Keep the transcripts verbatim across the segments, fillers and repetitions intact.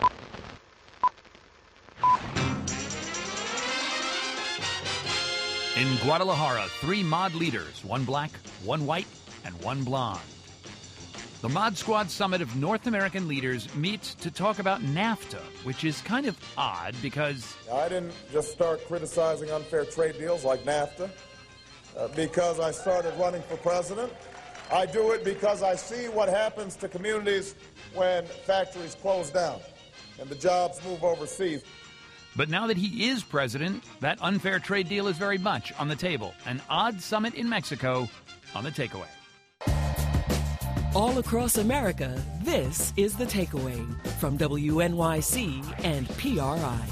In Guadalajara, three Mod leaders, one black, one white, and one blonde. The Mod Squad Summit of North American leaders meets to talk about NAFTA, which is kind of odd because... I didn't just start criticizing unfair trade deals like NAFTA uh, because I started running for president. I do it because I see what happens to communities when factories close down and the jobs move overseas. But now that he is president, that unfair trade deal is very much on the table. An odd summit in Mexico on The Takeaway. All across America, this is The Takeaway from W N Y C and P R I.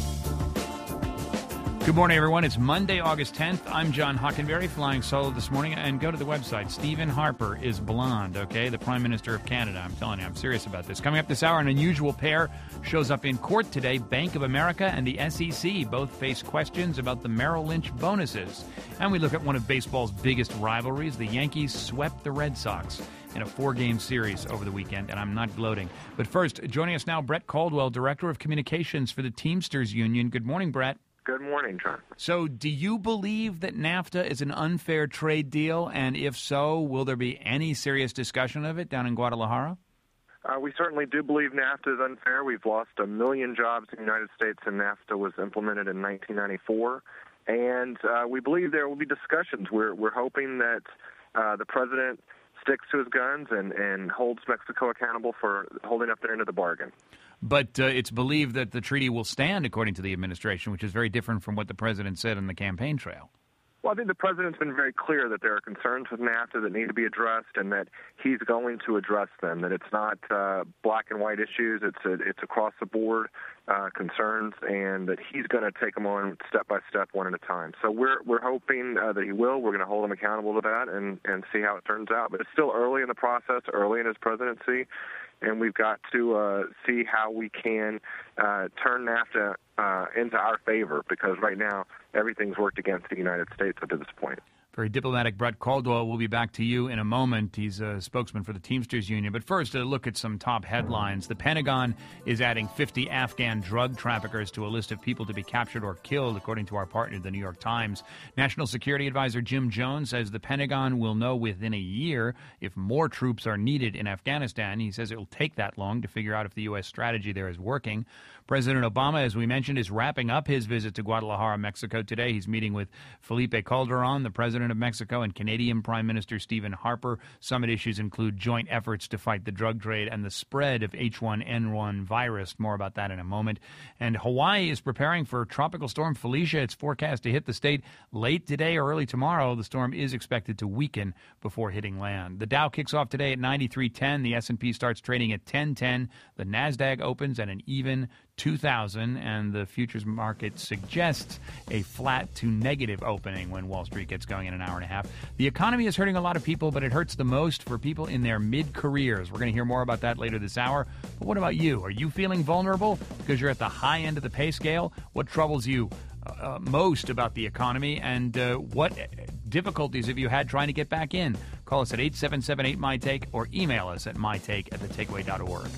Good morning, everyone. It's Monday, August tenth. I'm John Hockenberry, flying solo this morning. And go to the website. Stephen Harper is blonde, okay? The Prime Minister of Canada. I'm telling you, I'm serious about this. Coming up this hour, an unusual pair shows up in court today. Bank of America and the S E C both face questions about the Merrill Lynch bonuses. And we look at one of baseball's biggest rivalries. The Yankees swept the Red Sox in a four-game series over the weekend, and I'm not gloating. But first, joining us now, Brett Caldwell, Director of Communications for the Teamsters Union. Good morning, Brett. Good morning, John. So do you believe that NAFTA is an unfair trade deal? And if so, will there be any serious discussion of it down in Guadalajara? Uh, we certainly do believe NAFTA is unfair. We've lost a million jobs in the United States, and NAFTA was implemented in nineteen ninety-four. And uh, we believe there will be discussions. We're, we're hoping that uh, the president sticks to his guns and, and holds Mexico accountable for holding up their end of the bargain. But uh, it's believed that the treaty will stand, according to the administration, which is very different from what the president said on the campaign trail. Well, I think the president's been very clear that there are concerns with NAFTA that need to be addressed and that he's going to address them, that it's not uh, black and white issues, it's a, it's across-the-board uh, concerns, and that he's going to take them on step by step, one at a time. So we're we're hoping uh, that he will. We're going to hold him accountable to that and, and see how it turns out. But it's still early in the process, early in his presidency, and we've got to uh, see how we can uh, turn NAFTA uh, into our favor, because right now everything's worked against the United States up to this point. Very diplomatic. Brett Caldwell will be back to you in a moment. He's a spokesman for the Teamsters Union. But first, a look at some top headlines. The Pentagon is adding fifty Afghan drug traffickers to a list of people to be captured or killed, according to our partner, the New York Times. National Security Advisor Jim Jones says the Pentagon will know within a year if more troops are needed in Afghanistan. He says it will take that long to figure out if the U S strategy there is working. President Obama, as we mentioned, is wrapping up his visit to Guadalajara, Mexico today. He's meeting with Felipe Calderon, the president of Mexico, and Canadian Prime Minister Stephen Harper. Summit issues include joint efforts to fight the drug trade and the spread of H one N one virus. More about that in a moment. And Hawaii is preparing for Tropical Storm Felicia. It's forecast to hit the state late today or early tomorrow. The storm is expected to weaken before hitting land. The Dow kicks off today at ninety-three ten. The S and P starts trading at ten ten. The NASDAQ opens at an even two thousand, and the futures market suggests a flat to negative opening when Wall Street gets going in an hour and a half. The economy is hurting a lot of people, but it hurts the most for people in their mid-careers. We're going to hear more about that later this hour. But what about you? Are you feeling vulnerable because you're at the high end of the pay scale? What troubles you uh, most about the economy, and uh, what difficulties have you had trying to get back in? Call us at eight seven seven eight, M Y Take or email us at mytake at the takeaway dot org.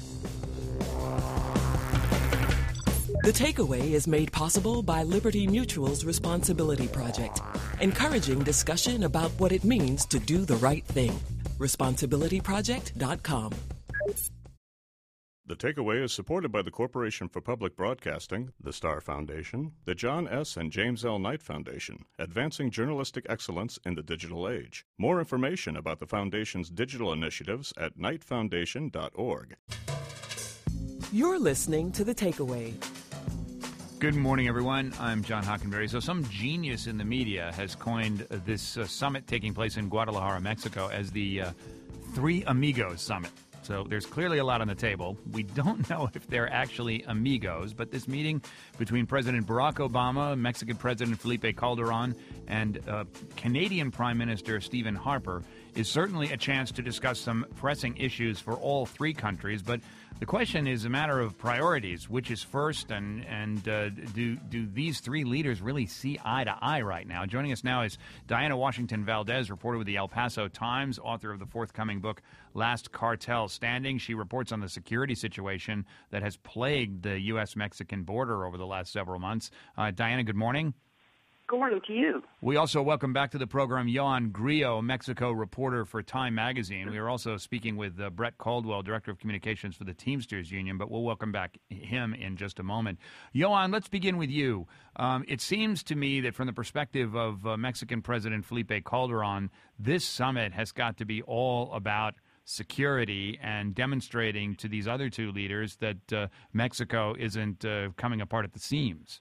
The Takeaway is made possible by Liberty Mutual's Responsibility Project, encouraging discussion about what it means to do the right thing. responsibility project dot com. The Takeaway is supported by the Corporation for Public Broadcasting, the Star Foundation, the John S. and James L. Knight Foundation, advancing journalistic excellence in the digital age. More information about the Foundation's digital initiatives at knight foundation dot org. You're listening to The Takeaway. Good morning, everyone. I'm John Hockenberry. So some genius in the media has coined this uh, summit taking place in Guadalajara, Mexico, as the uh, Three Amigos Summit. So there's clearly a lot on the table. We don't know if they're actually amigos, but this meeting between President Barack Obama, Mexican President Felipe Calderon, and uh, Canadian Prime Minister Stephen Harper is certainly a chance to discuss some pressing issues for all three countries. But the question is a matter of priorities. Which is first, and, and uh, do, do these three leaders really see eye to eye right now? Joining us now is Diana Washington Valdez, reporter with the El Paso Times, author of the forthcoming book, Last Cartel Standing. She reports on the security situation that has plagued the U S Mexican border over the last several months. Uh, Diana, good morning. Good morning to you. We also welcome back to the program Yoan Grillo, Mexico reporter for Time Magazine. We are also speaking with uh, Brett Caldwell, Director of Communications for the Teamsters Union, but we'll welcome back him in just a moment. Yoan, let's begin with you. Um, it seems to me that from the perspective of uh, Mexican President Felipe Calderon, this summit has got to be all about security and demonstrating to these other two leaders that uh, Mexico isn't uh, coming apart at the seams.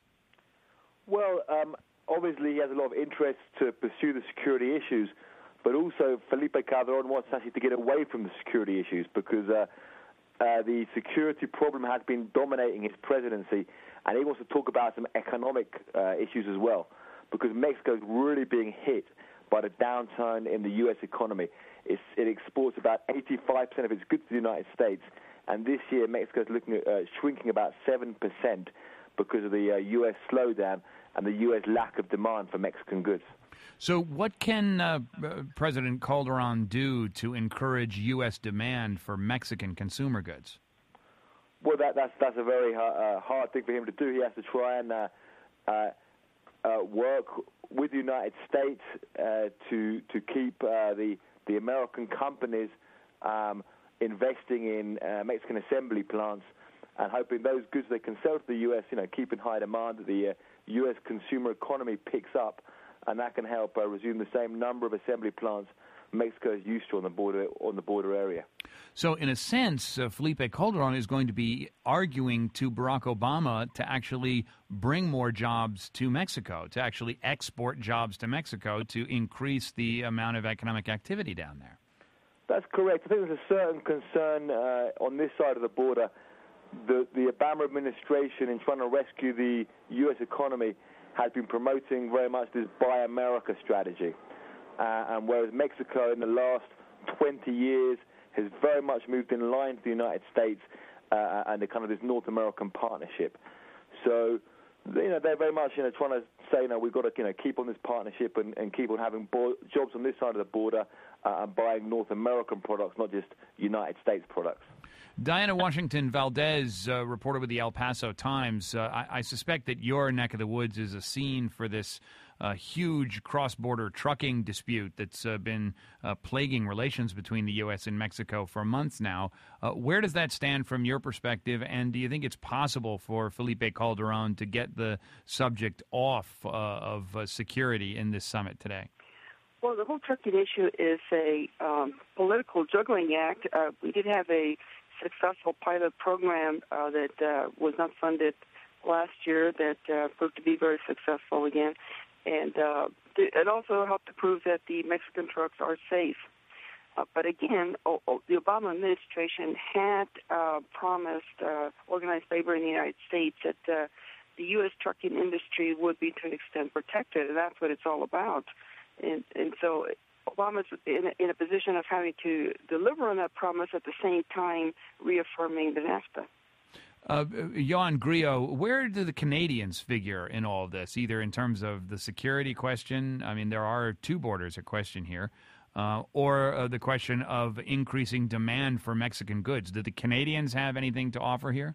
Well, um, obviously he has a lot of interest to pursue the security issues, but also Felipe Calderon wants actually to get away from the security issues because uh, uh, the security problem has been dominating his presidency, and he wants to talk about some economic uh, issues as well, because Mexico is really being hit by the downturn in the U S economy. It's, it exports about eighty-five percent of its goods to the United States, and this year Mexico is looking at uh, shrinking about seven percent because of the uh, U S slowdown and the U S lack of demand for Mexican goods. So what can uh, President Calderon do to encourage U S demand for Mexican consumer goods? Well, that, that's, that's a very uh, hard thing for him to do. He has to try and uh, uh, uh, work with the United States uh, to to keep uh, the, the American companies um, investing in uh, Mexican assembly plants and hoping those goods they can sell to the U S, you know, keep in high demand, that the uh, U S consumer economy picks up, and that can help uh, resume the same number of assembly plants Mexico is used to on the border on the border area. So, in a sense, uh, Felipe Calderon is going to be arguing to Barack Obama to actually bring more jobs to Mexico, to actually export jobs to Mexico to increase the amount of economic activity down there. That's correct. I think there's a certain concern uh, on this side of the border. The, the Obama administration, in trying to rescue the U S economy, has been promoting very much this Buy America strategy. Uh, and whereas Mexico in the last twenty years has very much moved in line to the United States uh, and the kind of this North American partnership. So, you know, they're very much, you know, trying to say, you know, we've got to, you know, keep on this partnership and, and keep on having bo- jobs on this side of the border uh, and buying North American products, not just United States products. Diana Washington Valdez, uh, reporter with the El Paso Times. Uh, I, I suspect that your neck of the woods is a scene for this uh, huge cross-border trucking dispute that's uh, been uh, plaguing relations between the U S and Mexico for months now. Uh, where does that stand from your perspective, and do you think it's possible for Felipe Calderon to get the subject off uh, of uh, security in this summit today? Well, the whole trucking issue is a um, political juggling act. Uh, we did have a successful pilot program uh, that uh, was not funded last year that uh, proved to be very successful again. And uh, it also helped to prove that the Mexican trucks are safe. Uh, but again, oh, oh, the Obama administration had uh, promised uh, organized labor in the United States that uh, the U S trucking industry would be to an extent protected, and that's what it's all about. And, and so Obama's in a, in a position of having to deliver on that promise at the same time reaffirming the NAFTA. Uh, Yoan Grillo, where do the Canadians figure in all of this, either in terms of the security question? I mean, there are two borders at question here, uh, or uh, the question of increasing demand for Mexican goods. Do the Canadians have anything to offer here?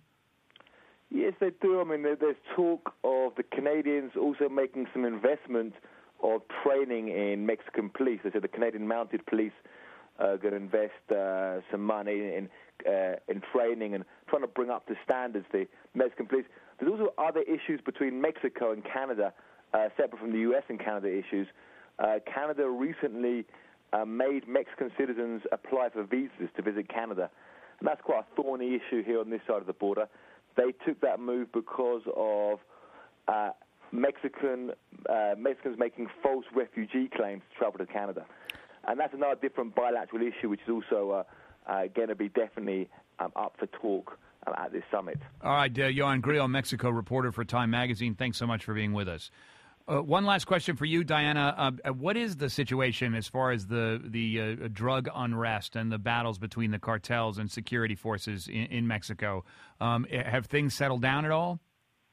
Yes, they do. I mean, there's talk of the Canadians also making some investment of training in Mexican police. They said the Canadian Mounted Police are going to invest uh, some money in uh, in training and trying to bring up to standards the Mexican police. There's also other issues between Mexico and Canada, uh, separate from the U S and Canada issues. Uh, Canada recently uh, made Mexican citizens apply for visas to visit Canada, and that's quite a thorny issue here on this side of the border. They took that move because of uh, Mexican uh, Mexicans making false refugee claims to travel to Canada. And that's another different bilateral issue, which is also uh, uh, going to be definitely um, up for talk uh, at this summit. All right, uh, Yoan Grillo, Mexico reporter for Time Magazine, thanks so much for being with us. Uh, one last question for you, Diana. Uh, what is the situation as far as the the uh, drug unrest and the battles between the cartels and security forces in, in Mexico? Um, have things settled down at all?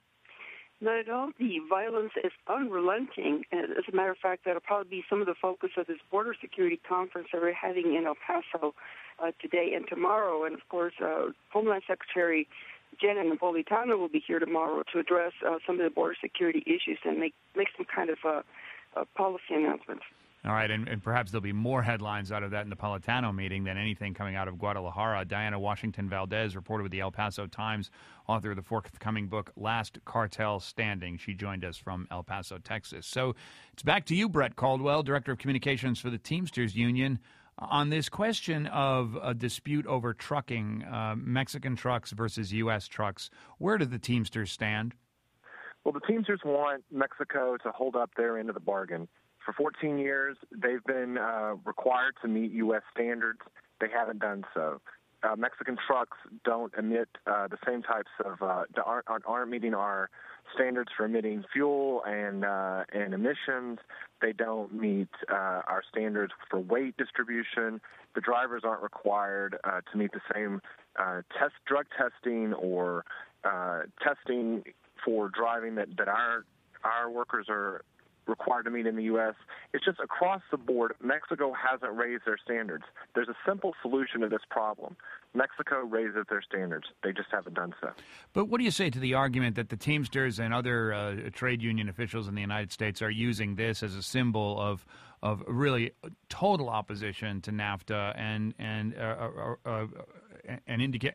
Not at all. The violence is unrelenting. And as a matter of fact, that'll probably be some of the focus of this border security conference that we're having in El Paso uh, today and tomorrow. And, of course, uh, Homeland Secretary Janet Napolitano will be here tomorrow to address uh, some of the border security issues and make, make some kind of uh, uh, policy announcements. All right, and, and perhaps there'll be more headlines out of that Napolitano meeting than anything coming out of Guadalajara. Diana Washington Valdez, reporter with the El Paso Times, author of the forthcoming book, Last Cartel Standing. She joined us from El Paso, Texas. So it's back to you, Brett Caldwell, Director of Communications for the Teamsters Union. On this question of a dispute over trucking, uh, Mexican trucks versus U S trucks, where do the Teamsters stand? Well, the Teamsters want Mexico to hold up their end of the bargain. For fourteen years, they've been uh, required to meet U S standards. They haven't done so. Uh, Mexican trucks don't emit uh, the same types of uh, aren't, aren't meeting our standards for emitting fuel and uh, and emissions. They don't meet uh, our standards for weight distribution. The drivers aren't required uh, to meet the same uh, test drug testing or uh, testing for driving that, that our our workers are required to meet in the U S. It's just across the board, Mexico hasn't raised their standards. There's a simple solution to this problem. Mexico raises their standards. They just haven't done so. But what do you say to the argument that the Teamsters and other uh, trade union officials in the United States are using this as a symbol of of really total opposition to NAFTA and and uh, uh, uh, and indicate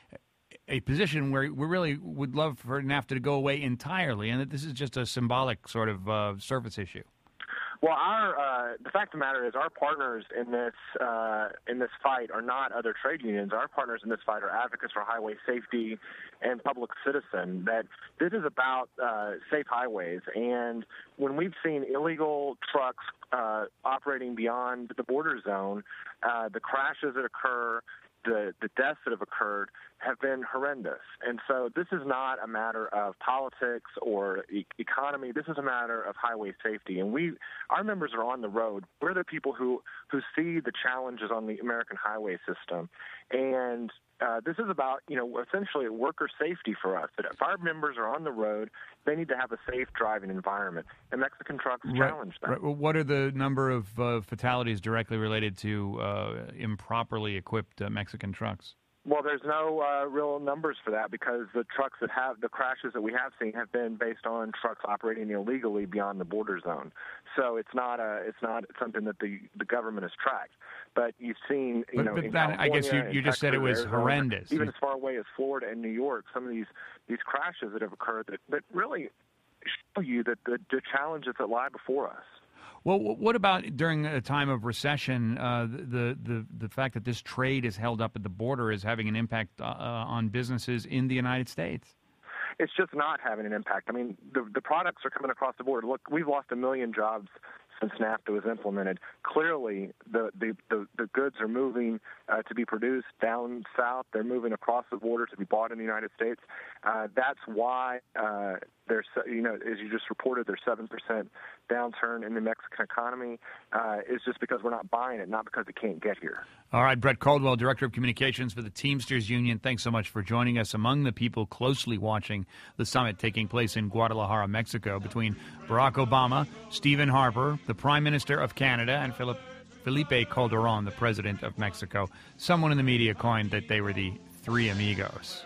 a position where we really would love for NAFTA to go away entirely, and that this is just a symbolic sort of uh, surface issue? Well, our uh, the fact of the matter is, our partners in this uh, in this fight are not other trade unions. Our partners in this fight are advocates for highway safety and public citizen. That this is about uh, safe highways, and when we've seen illegal trucks uh, operating beyond the border zone, uh, the crashes that occur, the the deaths that have occurred have been horrendous. And so this is not a matter of politics or e- economy. This is a matter of highway safety. And we, our members are on the road. We're the people who, who see the challenges on the American highway system. And uh, this is about, you know, essentially worker safety for us. That if our members are on the road, they need to have a safe driving environment. And Mexican trucks right, challenge that. Right. Well, what are the number of uh, fatalities directly related to uh, improperly equipped uh, Mexican trucks? Well, there's no uh, real numbers for that because the trucks that have the crashes that we have seen have been based on trucks operating illegally beyond the border zone. So it's not a it's not something that the, the government has tracked. But you've seen, you but, know, but in that, I guess you, you just Texas, said it was Arizona, horrendous. Even as far away as Florida and New York, some of these these crashes that have occurred that, that really show you that the, the challenges that lie before us. Well, what about during a time of recession, uh, the, the the fact that this trade is held up at the border is having an impact uh, on businesses in the United States? It's just not having an impact. I mean, the the products are coming across the border. Look, we've lost a million jobs since NAFTA was implemented. Clearly, the the, the, the goods are moving uh, to be produced down south. They're moving across the border to be bought in the United States. Uh, that's why uh, there's, you know, as you just reported, there's seven percent downturn in the Mexican economy. Uh, it's just because we're not buying it, not because it can't get here. All right, Brett Caldwell, Director of Communications for the Teamsters Union, thanks so much for joining us. Among the people closely watching the summit taking place in Guadalajara, Mexico, between Barack Obama, Stephen Harper, the Prime Minister of Canada, and Philip, Felipe Calderon, the President of Mexico. Someone in the media coined that they were the three amigos.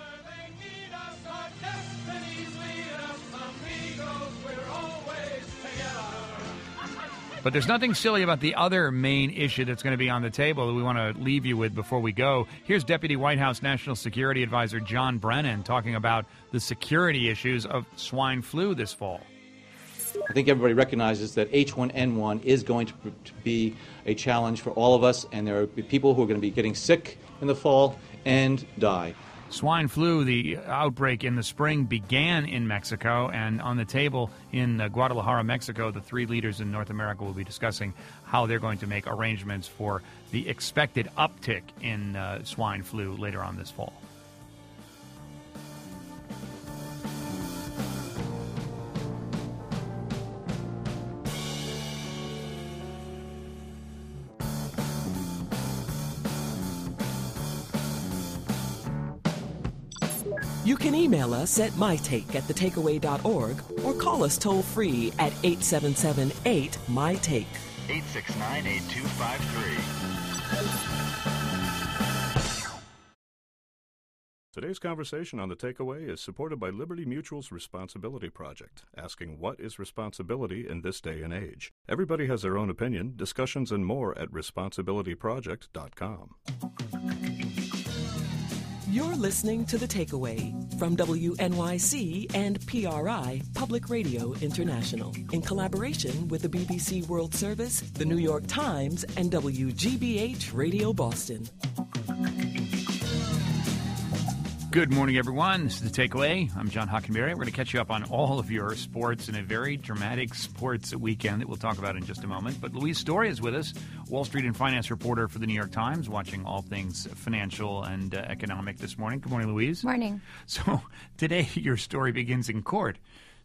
But there's nothing silly about the other main issue that's going to be on the table that we want to leave you with before we go. Here's Deputy White House National Security Advisor John Brennan talking about the security issues of swine flu this fall. I think everybody recognizes that H one N one is going to be a challenge for all of us, and there are people who are going to be getting sick in the fall and die. Swine flu, the outbreak in the spring, began in Mexico, and on the table in uh, Guadalajara, Mexico, the three leaders in North America will be discussing how they're going to make arrangements for the expected uptick in uh, swine flu later on this fall. You can email us at mytake at the takeaway dot org or call us toll-free at eight seven seven eight M Y take. eight six nine, eight two five three. Today's conversation on The Takeaway is supported by Liberty Mutual's Responsibility Project, asking what is responsibility in this day and age. Everybody has their own opinion. Discussions and more at responsibility project dot com. You're listening to The Takeaway from W N Y C and P R I, Public Radio International, in collaboration with the B B C World Service, the New York Times, and W G B H Radio Boston. Good morning, everyone. This is The Takeaway. I'm John Hockenberry. We're going to catch you up on all of your sports in a very dramatic sports weekend that we'll talk about in just a moment. But Louise Story is with us, Wall Street and finance reporter for the New York Times, watching all things financial and uh, economic this morning. Good morning, Louise. Morning. So today your story begins in court.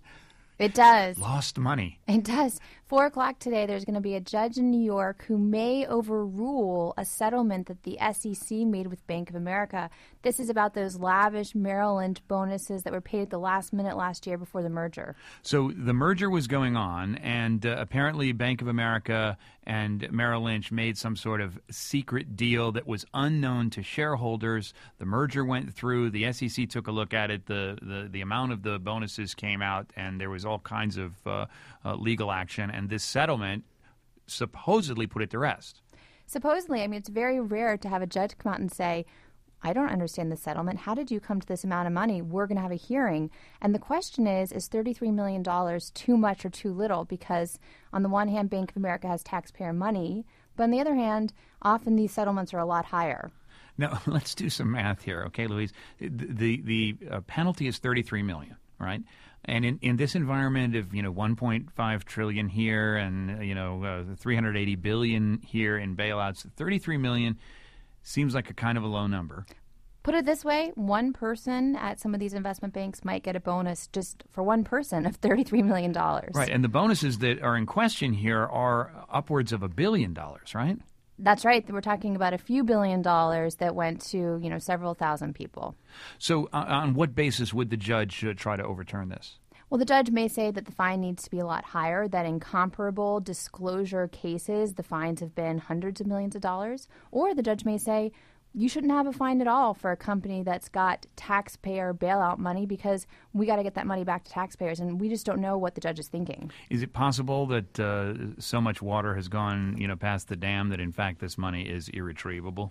It does. Lost money. It does. Four o'clock today, there's going to be a judge in New York who may overrule a settlement that the S E C made with Bank of America. This is about those lavish Merrill Lynch bonuses that were paid at the last minute last year before the merger. So the merger was going on, and uh, apparently Bank of America and Merrill Lynch made some sort of secret deal that was unknown to shareholders. The merger went through. The S E C took a look at it. The the, the amount of the bonuses came out, and there was all kinds of uh, uh, legal action. And this settlement supposedly put it to rest. Supposedly. I mean, it's very rare to have a judge come out and say, I don't understand the settlement. How did you come to this amount of money? We're going to have a hearing. And the question is, is thirty-three million dollars too much or too little? Because on the one hand, Bank of America has taxpayer money, but on the other hand, often these settlements are a lot higher. Now, let's do some math here, okay, Louise? The the, the uh, penalty is thirty-three million dollars, right? And in, in this environment of, you know, one point five trillion dollars here and, you know, uh, three hundred eighty billion dollars here in bailouts, thirty-three million dollars seems like a kind of a low number. Put it this way, one person at some of these investment banks might get a bonus just for one person of thirty-three million dollars. Right, and the bonuses that are in question here are upwards of a billion dollars, right? That's right. We're talking about a few billion dollars that went to, you know, several thousand people. So uh, on what basis would the judge uh, try to overturn this? Well, the judge may say that the fine needs to be a lot higher, that in comparable disclosure cases, the fines have been hundreds of millions of dollars. Or the judge may say, you shouldn't have a fine at all for a company that's got taxpayer bailout money because we got to get that money back to taxpayers, and we just don't know what the judge is thinking. Is it possible that uh, so much water has gone, you know, past the dam that, in fact, this money is irretrievable?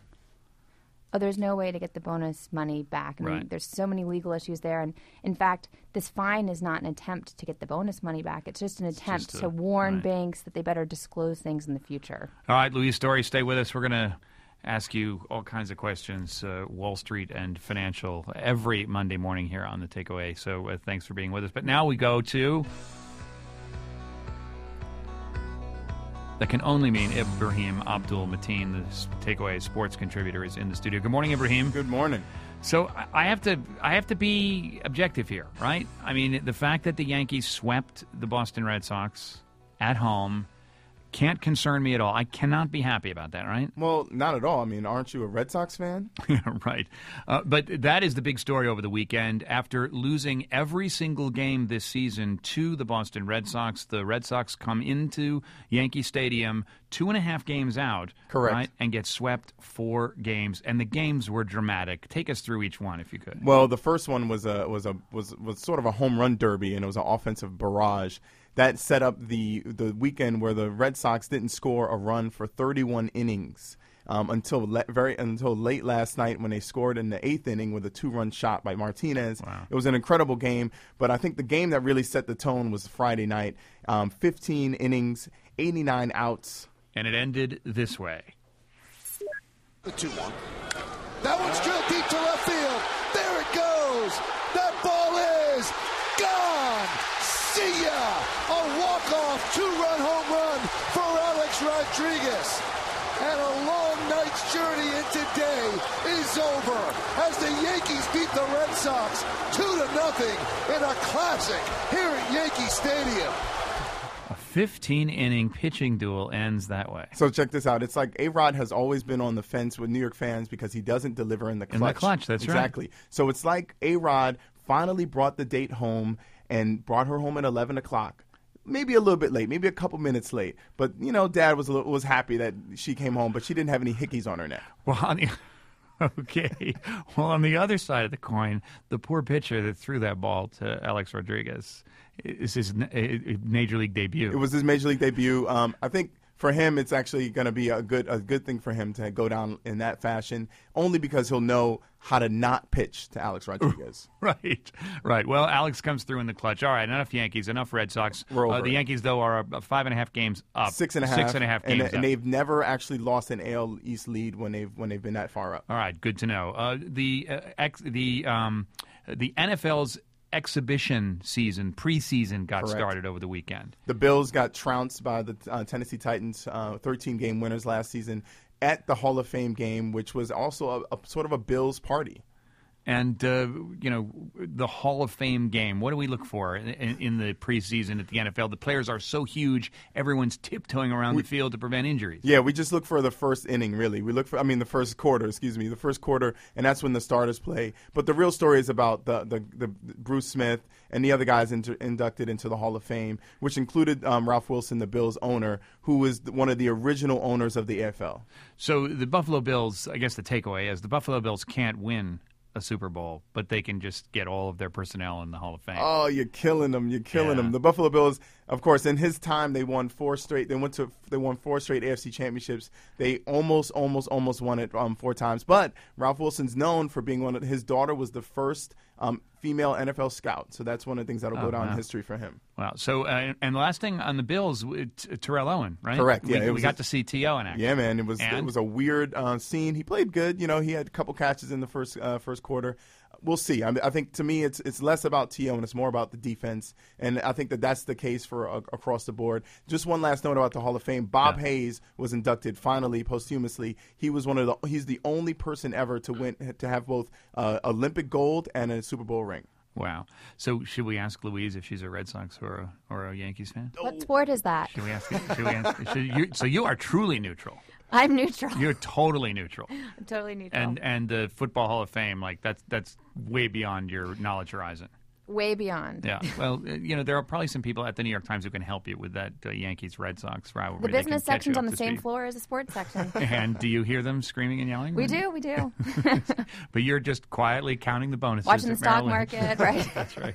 Oh, there's no way to get the bonus money back. I mean, right. There's so many legal issues there. And, in fact, this fine is not an attempt to get the bonus money back. It's just an attempt just a, to warn right. banks that they better disclose things in the future. All right, Louise Story, stay with us. We're going to ask you all kinds of questions, uh, Wall Street and financial, every Monday morning here on The Takeaway. So uh, thanks for being with us. But now we go to... That can only mean Ibrahim Abdul Mateen, the Takeaway sports contributor, is in the studio. Good morning, Ibrahim. Good morning. So I have to I have to be objective here, right? I mean, the fact that the Yankees swept the Boston Red Sox at home can't concern me at all. I cannot be happy about that, right? Well, not at all. I mean, aren't you a Red Sox fan? Right. Uh, but that is the big story over the weekend. After losing every single game this season to the Boston Red Sox, the Red Sox come into Yankee Stadium two and a half games out. Correct. Right, and get swept four games. And the games were dramatic. Take us through each one, if you could. Well, the first one was a was a was was sort of a home run derby, and it was an offensive barrage. That set up the the weekend where the Red Sox didn't score a run for thirty-one innings um, until le- very until late last night when they scored in the eighth inning with a two-run shot by Martinez. Wow. It was an incredible game, but I think the game that really set the tone was Friday night. Um, fifteen innings, eighty-nine outs. And it ended this way. The two one. That one's drilled deep to left field. There it goes. That ball is gone. See ya! A walk-off two-run home run for Alex Rodriguez. And a long night's journey into day is over as the Yankees beat the Red Sox two to nothing in a classic here at Yankee Stadium. A fifteen-inning pitching duel ends that way. So check this out. It's like A-Rod has always been on the fence with New York fans because he doesn't deliver in the clutch. In the clutch, that's exactly. right. Exactly. So it's like A-Rod finally brought the date home and brought her home at eleven o'clock. Maybe a little bit late, maybe a couple minutes late. But, you know, Dad was a little, was happy that she came home, but she didn't have any hickeys on her neck. Well, on the, okay. Well, on the other side of the coin, the poor pitcher that threw that ball to Alex Rodriguez is his major league debut. It was his major league debut. Um, I think for him, it's actually going to be a good a good thing for him to go down in that fashion, only because he'll know how to not pitch to Alex Rodriguez. Right, right. Well, Alex comes through in the clutch. All right, enough Yankees, enough Red Sox. We're over uh, the it. Yankees, though, are uh, five and a half games up. Six and a half. Six and a half games and, up. And they've never actually lost an A L East lead when they've when they've been that far up. All right, good to know. Uh, the uh, ex, the um, the N F L's exhibition season, preseason, got Correct. started over the weekend. The Bills got trounced by the uh, Tennessee Titans, uh, thirteen-game winners last season, at the Hall of Fame game, which was also a, a sort of a Bills party. And, uh, you know, the Hall of Fame game, what do we look for in, in the preseason at the N F L? The players are so huge, everyone's tiptoeing around we, the field to prevent injuries. Yeah, we just look for the first inning, really. We look for, I mean, the first quarter, excuse me, the first quarter, and that's when the starters play. But the real story is about the, the, the Bruce Smith and the other guys inter, inducted into the Hall of Fame, which included um, Ralph Wilson, the Bills owner, who was one of the original owners of the A F L. So the Buffalo Bills, I guess the takeaway is the Buffalo Bills can't win a Super Bowl, but they can just get all of their personnel in the Hall of Fame. Oh, you're killing them! You're killing yeah. them. The Buffalo Bills, of course, in his time, they won four straight. They went to they won four straight A F C championships. They almost, almost, almost won it um, four times. But Ralph Wilson's known for being one of his daughter was the first um, female N F L scout. So that's one of the things that'll oh, go down wow. in history for him. Wow. So, uh, and the last thing on the Bills, t- Terrell Owen, right? Correct. Yeah, we, it we was got a, to see T O in action. Yeah, man. It was and? it was a weird uh, scene. He played good. You know, he had a couple catches in the first uh, first quarter. We'll see. I, mean, I think to me, it's it's less about T O and it's more about the defense, and I think that that's the case for uh, across the board. Just one last note about the Hall of Fame: Bob yeah. Hayes was inducted finally posthumously. He was one of the he's the only person ever to win to have both uh, Olympic gold and a Super Bowl ring. Wow. So should we ask Louise if she's a Red Sox or a, or a Yankees fan? What sport is that? Should we ask? Should we ask should you, so you are truly neutral. I'm neutral. You're totally neutral. I'm totally neutral. And and the Football Hall of Fame, like that's that's way beyond your knowledge horizon. Way beyond. Yeah. Well, you know, there are probably some people at the New York Times who can help you with that uh, Yankees-Red Sox rivalry. The business section's on the to same speed. floor as the sports section. And do you hear them screaming and yelling? We do, we do. But you're just quietly counting the bonuses. Watching the at stock Merrill Lynch. market, right? That's right.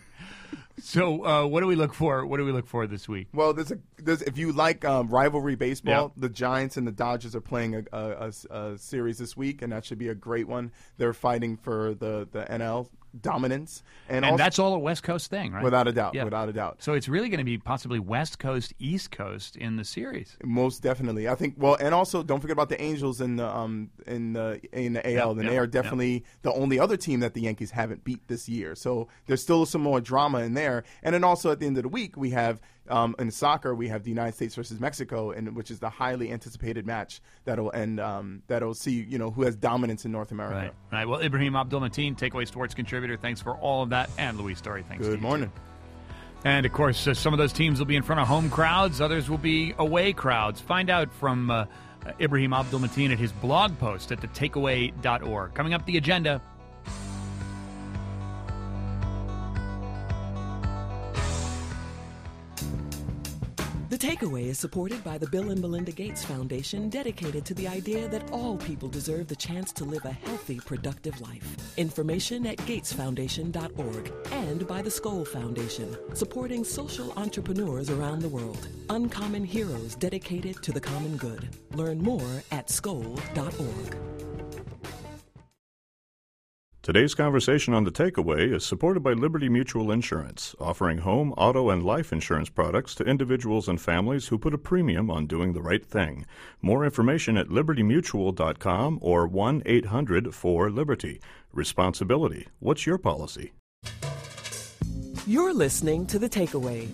So, uh, what do we look for? What do we look for this week? Well, there's a there's if you like um, rivalry baseball, Yep. the Giants and the Dodgers are playing a, a, a, a series this week, and that should be a great one. They're fighting for the, the N L dominance, and, And also, that's all a West Coast thing, right? without a doubt, Yeah. without a doubt. So it's really going to be possibly West Coast, East Coast in the series. Most definitely, I think. Well, and also don't forget about the Angels in the um in the in the A L. Yep, and yep, they are yep. definitely the only other team that the Yankees haven't beat this year. So there's still some more drama in there. And then also at the end of the week, we have um, in soccer we have the United States versus Mexico, and which is the highly anticipated match that'll end um, that'll see you know who has dominance in North America. Right. All right. Well, Ibrahim Abdul-Mateen, Takeaway Sports contributor. Thanks for all of that, and Louise Story. Thanks. Good to you morning. too. And, of course, uh, some of those teams will be in front of home crowds. Others will be away crowds. Find out from uh, Ibrahim Abdul-Mateen at his blog post at the takeaway dot org. Coming up, the agenda. The Takeaway is supported by the Bill and Melinda Gates Foundation, dedicated to the idea that all people deserve the chance to live a healthy, productive life. Information at gates foundation dot org, and by the Skoll Foundation, supporting social entrepreneurs around the world. Uncommon heroes dedicated to the common good. Learn more at skoll dot org. Today's conversation on The Takeaway is supported by Liberty Mutual Insurance, offering home, auto, and life insurance products to individuals and families who put a premium on doing the right thing. More information at liberty mutual dot com or one eight hundred four liberty. Responsibility. What's your policy? You're listening to The Takeaway.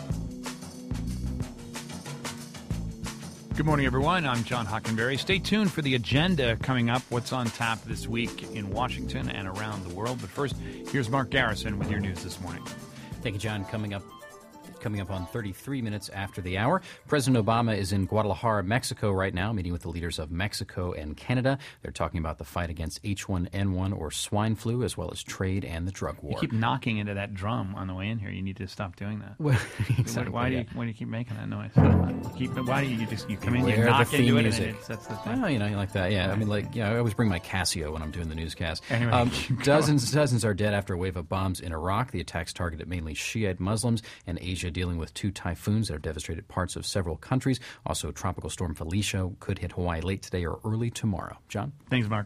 Good morning, everyone. I'm John Hockenberry. Stay tuned for the agenda coming up. What's on tap this week in Washington and around the world. But first, here's Mark Garrison with your news this morning. Thank you, John. Coming up coming up on thirty-three minutes after the hour. President Obama is in Guadalajara, Mexico right now, meeting with the leaders of Mexico and Canada. They're talking about the fight against H one N one or swine flu, as well as trade and the drug war. You keep knocking into that drum on the way in here. You need to stop doing that. Well, exactly, why, why, do yeah. you, why do you keep making that noise? You keep, why do you just you come in, Where you knock the theme into it, music. and it's, that's the thing. Oh, you know, you like that. Yeah, I mean, like, you know, I always bring my Casio when I'm doing the newscast. Anyway, um, dozens, dozens are dead after a wave of bombs in Iraq. The attacks targeted mainly Shiite Muslims, and Asia dealing with two typhoons that have devastated parts of several countries. Also, Tropical Storm Felicia could hit Hawaii late today or early tomorrow. John? Thanks, Mark.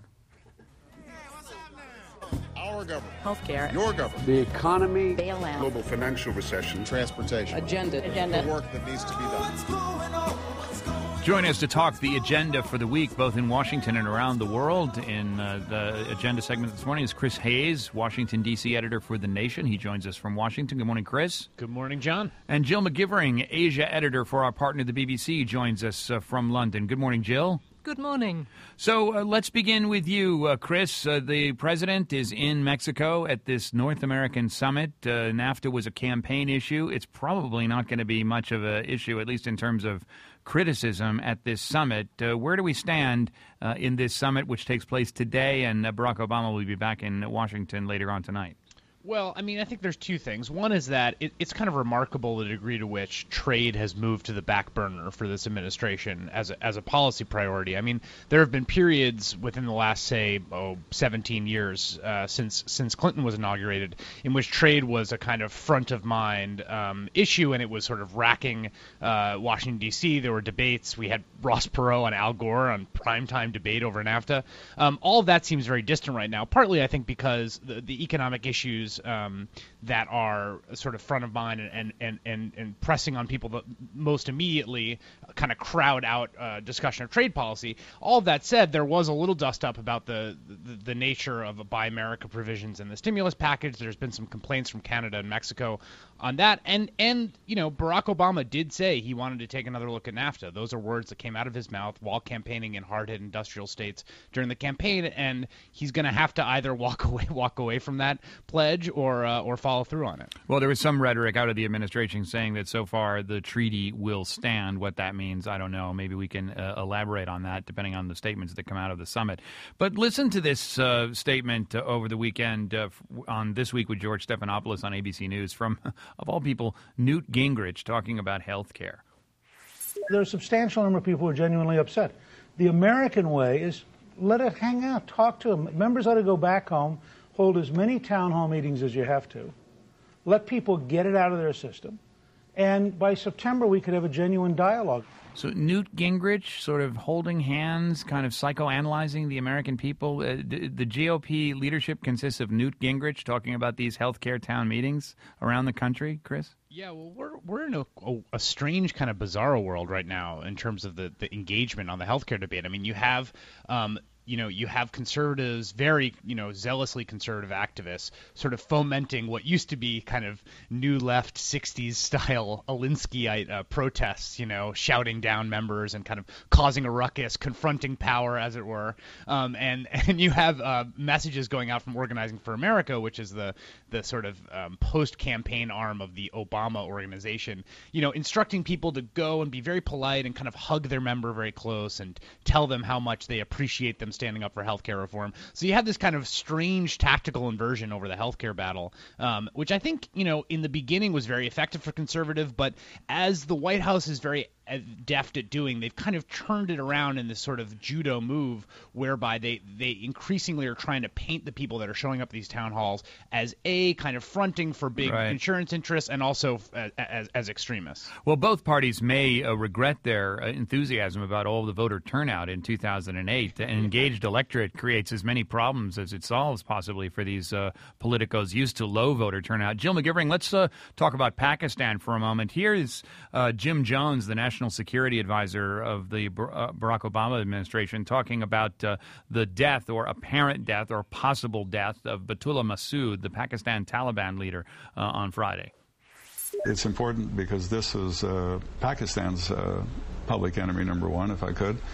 Our government. Healthcare. Your government. The economy. Bailout. Global financial recession. Transportation. Agenda. Agenda. The work that needs to be done. Join us to talk the agenda for the week, both in Washington and around the world. In uh, the agenda segment this morning is Chris Hayes, Washington, D C editor for The Nation. He joins us from Washington. Good morning, Chris. Good morning, John. And Jill McGivering, Asia editor for our partner, the B B C, joins us uh, from London. Good morning, Jill. Good morning. So uh, let's begin with you, uh, Chris. Uh, the president is in Mexico at this North American summit. Uh, NAFTA was a campaign issue. It's probably not going to be much of an issue, at least in terms of criticism at this summit. Uh, where do we stand uh, in this summit, which takes place today, and uh, Barack Obama will be back in Washington later on tonight? Well, I mean, I think there's two things. One is that it, it's kind of remarkable the degree to which trade has moved to the back burner for this administration as a, as a policy priority. I mean, there have been periods within the last, say, oh, seventeen years uh, since since Clinton was inaugurated in which trade was a kind of front of mind um, issue, and it was sort of racking uh, Washington, D C. There were debates. We had Ross Perot and Al Gore on primetime debate over NAFTA. Um, all of that seems very distant right now, partly, I think, because the, the economic issues Um, that are sort of front of mind and, and, and, and pressing on people that most immediately kind of crowd out uh, discussion of trade policy. All of that said, there was a little dust up about the, the, the nature of Buy America provisions in the stimulus package. There's been some complaints from Canada and Mexico on that. And, and you know, Barack Obama did say he wanted to take another look at NAFTA. Those are words that came out of his mouth while campaigning in hard-hit industrial states during the campaign, and he's going to have to either walk away walk away from that pledge or uh, or follow through on it. Well, there was some rhetoric out of the administration saying that so far the treaty will stand. What that means, I don't know. Maybe we can uh, elaborate on that depending on the statements that come out of the summit. But listen to this uh, statement uh, over the weekend uh, on This Week with George Stephanopoulos on A B C News from, of all people, Newt Gingrich talking about health care. There's a substantial number of people who are genuinely upset. The American way is let it hang out, talk to them. Members ought to go back home, hold as many town hall meetings as you have to, let people get it out of their system, and by September we could have a genuine dialogue. So Newt Gingrich sort of holding hands, kind of psychoanalyzing the American people. Uh, the, the G O P leadership consists of Newt Gingrich talking about these healthcare town meetings around the country, Chris? Yeah, well, we're we're in a, a, a strange kind of bizarro world right now in terms of the, the engagement on the healthcare debate. I mean, you have um, you know, you have conservatives, very, you know, zealously conservative activists sort of fomenting what used to be kind of new left sixties style Alinskyite uh, protests, you know, shouting down members and kind of causing a ruckus, confronting power, as it were. Um, and, and you have uh, messages going out from Organizing for America, which is the, the sort of um, post-campaign arm of the Obama organization, you know, instructing people to go and be very polite and kind of hug their member very close and tell them how much they appreciate them standing up for healthcare reform. So you have this kind of strange tactical inversion over the healthcare battle, um, which I think, you know, in the beginning was very effective for conservative, but as the White House is very deft at doing, they've kind of turned it around in this sort of judo move whereby they, they increasingly are trying to paint the people that are showing up at these town halls as a kind of fronting for big right. insurance interests and also as, as, as extremists. Well, both parties may uh, regret their uh, enthusiasm about all the voter turnout in two thousand eight. An engaged electorate creates as many problems as it solves, possibly, for these uh, politicos used to low voter turnout. Jill McGivering, let's uh, talk about Pakistan for a moment. Here is uh, Jim Jones, the National Security Advisor of the uh, Barack Obama administration, talking about uh, the death or apparent death or possible death of Baitullah Masood, the Pakistan Taliban leader, uh, on Friday. It's important because this is uh, Pakistan's uh, public enemy number one, if I could.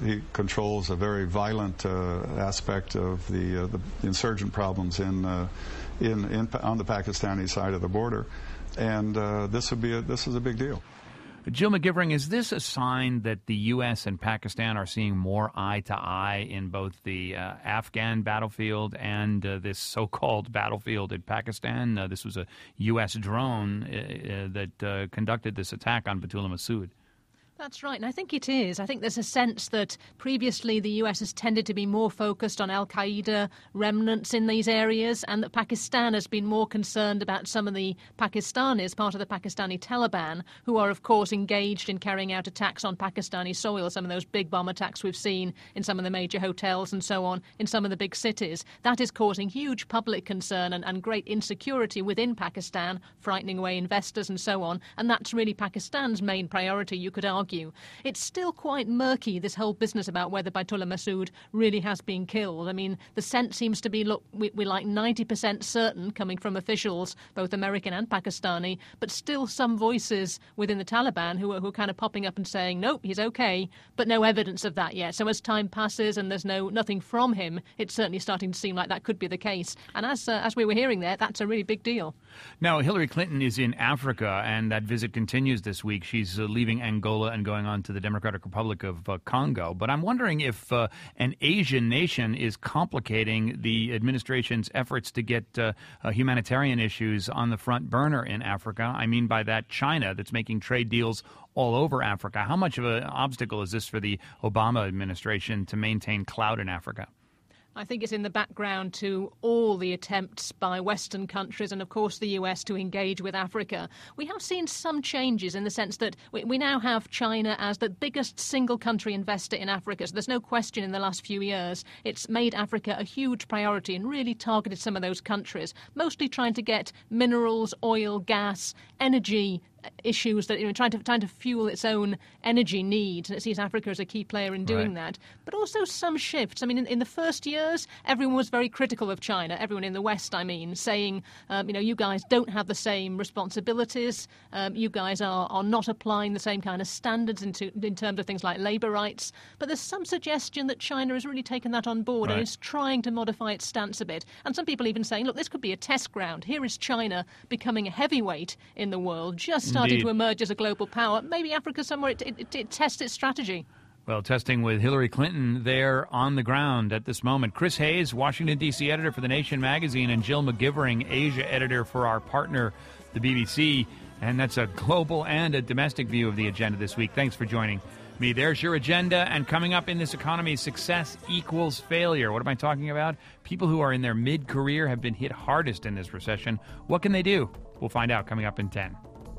he controls a very violent uh, aspect of the, uh, the insurgent problems in, uh, in, in on the Pakistani side of the border, and uh, this would be a, this is a big deal. Jill McGivering, is this a sign that the U S and Pakistan are seeing more eye to eye in both the uh, Afghan battlefield and uh, this so-called battlefield in Pakistan? Uh, this was a U S drone uh, uh, that uh, conducted this attack on Batul Masood. That's right, and I think it is. I think there's a sense that previously the U S has tended to be more focused on al-Qaeda remnants in these areas, and that Pakistan has been more concerned about some of the Pakistanis, part of the Pakistani Taliban, who are, of course, engaged in carrying out attacks on Pakistani soil, some of those big bomb attacks we've seen in some of the major hotels and so on in some of the big cities. That is causing huge public concern and, and great insecurity within Pakistan, frightening away investors and so on, and that's really Pakistan's main priority, you could argue. It's still quite murky, this whole business about whether Baitullah Masood really has been killed. I mean, the sense seems to be, look, we, we're like ninety percent certain, coming from officials, both American and Pakistani, but still some voices within the Taliban who are, who are kind of popping up and saying, nope, he's okay, but no evidence of that yet. So as time passes and there's no nothing from him, it's certainly starting to seem like that could be the case. And as, uh, as we were hearing there, that's a really big deal. Now, Hillary Clinton is in Africa, and that visit continues this week. She's uh, leaving Angola and going on to the Democratic Republic of uh, Congo. But I'm wondering if uh, an Asian nation is complicating the administration's efforts to get uh, uh, humanitarian issues on the front burner in Africa. I mean by that China, that's making trade deals all over Africa. How much of an obstacle is this for the Obama administration to maintain clout in Africa? I think it's in the background to all the attempts by Western countries and, of course, the U S to engage with Africa. We have seen some changes in the sense that we, we now have China as the biggest single country investor in Africa. So there's no question in the last few years it's made Africa a huge priority and really targeted some of those countries, mostly trying to get minerals, oil, gas, energy issues that, you know, trying to trying to fuel its own energy needs, and it sees Africa as a key player in doing right. that. But also some shifts. I mean, in, in the first years, everyone was very critical of China. Everyone in the West, I mean, saying, um, you know, you guys don't have the same responsibilities. Um, you guys are are not applying the same kind of standards into in terms of things like labour rights. But there's some suggestion that China has really taken that on board right. and is trying to modify its stance a bit. And some people even saying, look, this could be a test ground. Here is China becoming a heavyweight in the world, just starting Indeed. to emerge as a global power. Maybe Africa somewhere it, it, it tests its strategy. Well, testing with Hillary Clinton there on the ground at this moment. Chris Hayes, Washington, D C editor for The Nation magazine, and Jill McGivering, Asia editor for our partner, the B B C. And that's a global and a domestic view of the agenda this week. Thanks for joining me. There's your agenda. And coming up in this economy, success equals failure. What am I talking about? People who are in their mid-career have been hit hardest in this recession. What can they do? We'll find out coming up in ten.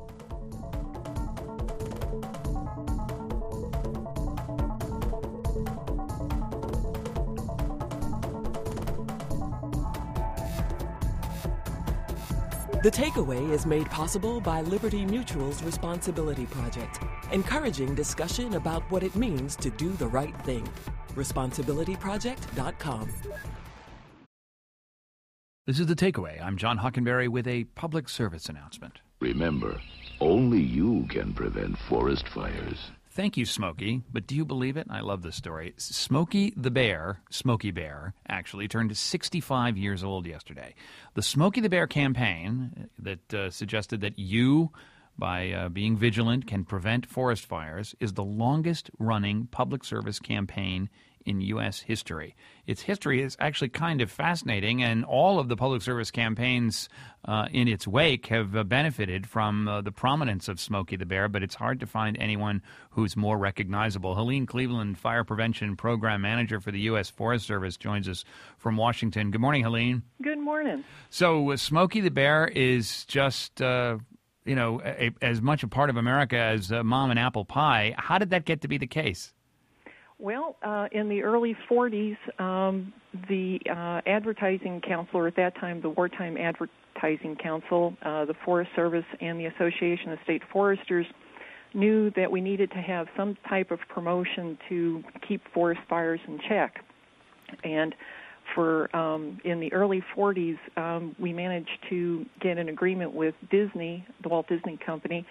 The Takeaway is made possible by Liberty Mutual's Responsibility Project, encouraging discussion about what it means to do the right thing. responsibility project dot com. This is The Takeaway. I'm John Hockenberry with a public service announcement. Remember, only you can prevent forest fires. Thank you, Smokey. But do you believe it? I love this story. Smokey the Bear, Smokey Bear, actually turned sixty-five years old yesterday. The Smokey the Bear campaign that uh, suggested that you, by uh, being vigilant, can prevent forest fires is the longest-running public service campaign in U S history. Its history is actually kind of fascinating, and all of the public service campaigns uh, in its wake have uh, benefited from uh, the prominence of Smokey the Bear, but it's hard to find anyone who's more recognizable. Helene Cleveland, Fire Prevention Program Manager for the U S Forest Service, joins us from Washington. Good morning, Helene. Good morning. So uh, Smokey the Bear is just, uh, you know, a, a, as much a part of America as uh, mom and apple pie. How did that get to be the case? Well, uh, in the early forties, um, the uh, Advertising Council, or at that time the Wartime Advertising Council, uh, the Forest Service, and the Association of State Foresters knew that we needed to have some type of promotion to keep forest fires in check. And for um, in the early forties, um, we managed to get an agreement with Disney, the Walt Disney Company,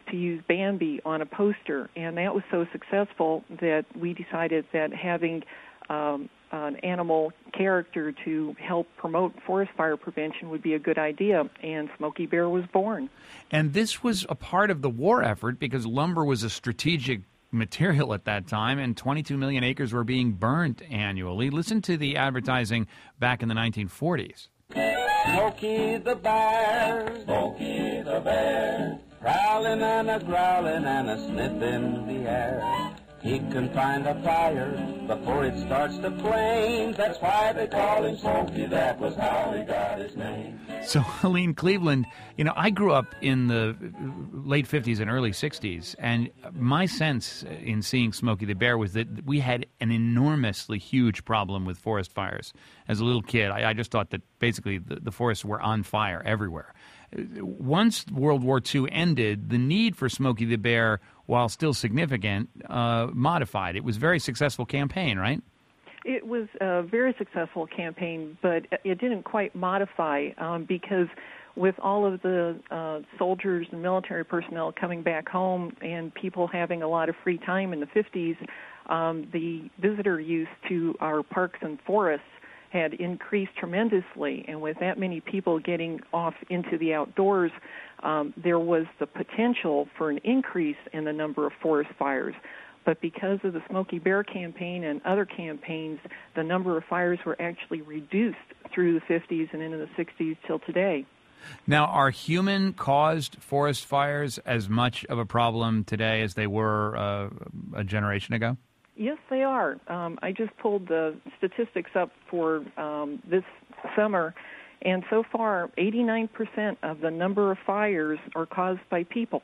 to use Bambi on a poster, and that was so successful that we decided that having um, an animal character to help promote forest fire prevention would be a good idea, and Smokey Bear was born. And this was a part of the war effort because lumber was a strategic material at that time, and twenty-two million acres were being burned annually. Listen to the advertising back in the nineteen forties. Smokey the Bear, Smokey the Bear, prowling and a growling and a sniff in the air. He can find a fire before it starts to flame. That's why they call him Smokey. That was how he got his name. So, Helene Cleveland, you know, I grew up in the late fifties and early sixties, and my sense in seeing Smokey the Bear was that we had an enormously huge problem with forest fires. As a little kid, I, I just thought that basically the, the forests were on fire everywhere. Once World War Two ended, the need for Smokey the Bear, while still significant, uh, modified. It was a very successful campaign, right? It was a very successful campaign, but it didn't quite modify um, because with all of the uh, soldiers and military personnel coming back home and people having a lot of free time in the fifties, um, the visitor use to our parks and forests had increased tremendously, and with that many people getting off into the outdoors, um, there was the potential for an increase in the number of forest fires. But because of the Smokey Bear campaign and other campaigns, the number of fires were actually reduced through the fifties and into the sixties till today. Now, are human-caused forest fires as much of a problem today as they were uh, a generation ago? Yes, they are. Um, I just pulled the statistics up for um, this summer, and so far, eighty-nine percent of the number of fires are caused by people.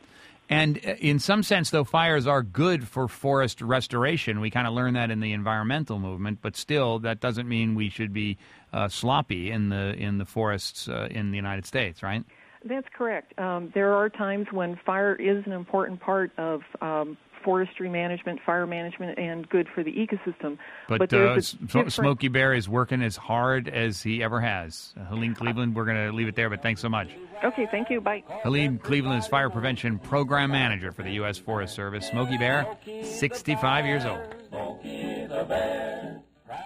And in some sense, though, fires are good for forest restoration. We kind of learned that in the environmental movement, but still, that doesn't mean we should be uh, sloppy in the in the forests uh, in the United States, right? That's correct. Um, there are times when fire is an important part of um, forestry management, fire management, and good for the ecosystem. But, but uh, different... Smokey Bear is working as hard as he ever has. Uh, Helene Cleveland, we're going to leave it there, but thanks so much. Okay, thank you. Bye. Helene Cleveland is Fire Prevention Program Manager for the U S Forest Service. Smokey Bear, sixty-five years old. Smokey the Bear.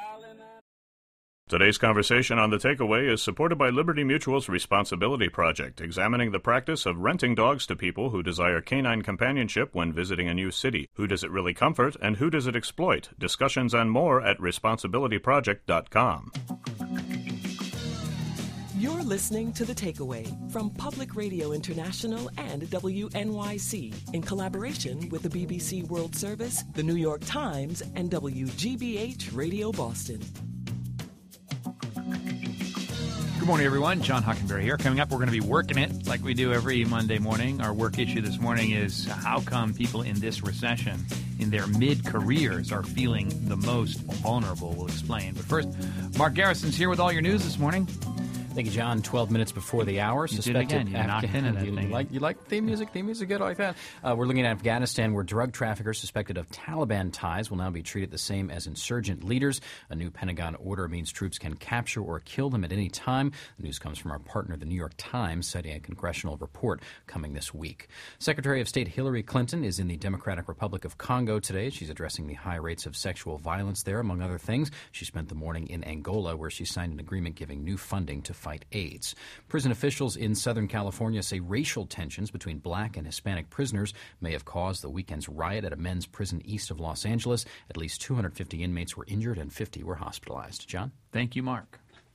Today's conversation on The Takeaway is supported by Liberty Mutual's Responsibility Project, examining the practice of renting dogs to people who desire canine companionship when visiting a new city. Who does it really comfort, and who does it exploit? Discussions and more at responsibility project dot com. You're listening to The Takeaway from Public Radio International and W N Y C in collaboration with the B B C World Service, the New York Times, and W G B H Radio Boston. Good morning, everyone. John Hockenberry here. Coming up, we're going to be working it like we do every Monday morning. Our work issue this morning is how come people in this recession, in their mid-careers, are feeling the most vulnerable. We'll explain. But first, Mark Garrison's here with all your news this morning. Thank you, John. Twelve minutes before the hour. You did it again. You knocked into that you thing. Like, you like theme music? Theme music good? I like that. Uh, we're looking at Afghanistan, where drug traffickers suspected of Taliban ties will now be treated the same as insurgent leaders. A new Pentagon order means troops can capture or kill them at any time. The news comes from our partner, the New York Times, citing a congressional report coming this week. Secretary of State Hillary Clinton is in the Democratic Republic of Congo today. She's addressing the high rates of sexual violence there, among other things. She spent the morning in Angola, where she signed an agreement giving new funding to fight AIDS. Prison officials in Southern California say racial tensions between black and Hispanic prisoners may have caused the weekend's riot at a men's prison east of Los Angeles. At least two hundred fifty inmates were injured and fifty were hospitalized. John? Thank you, Mark.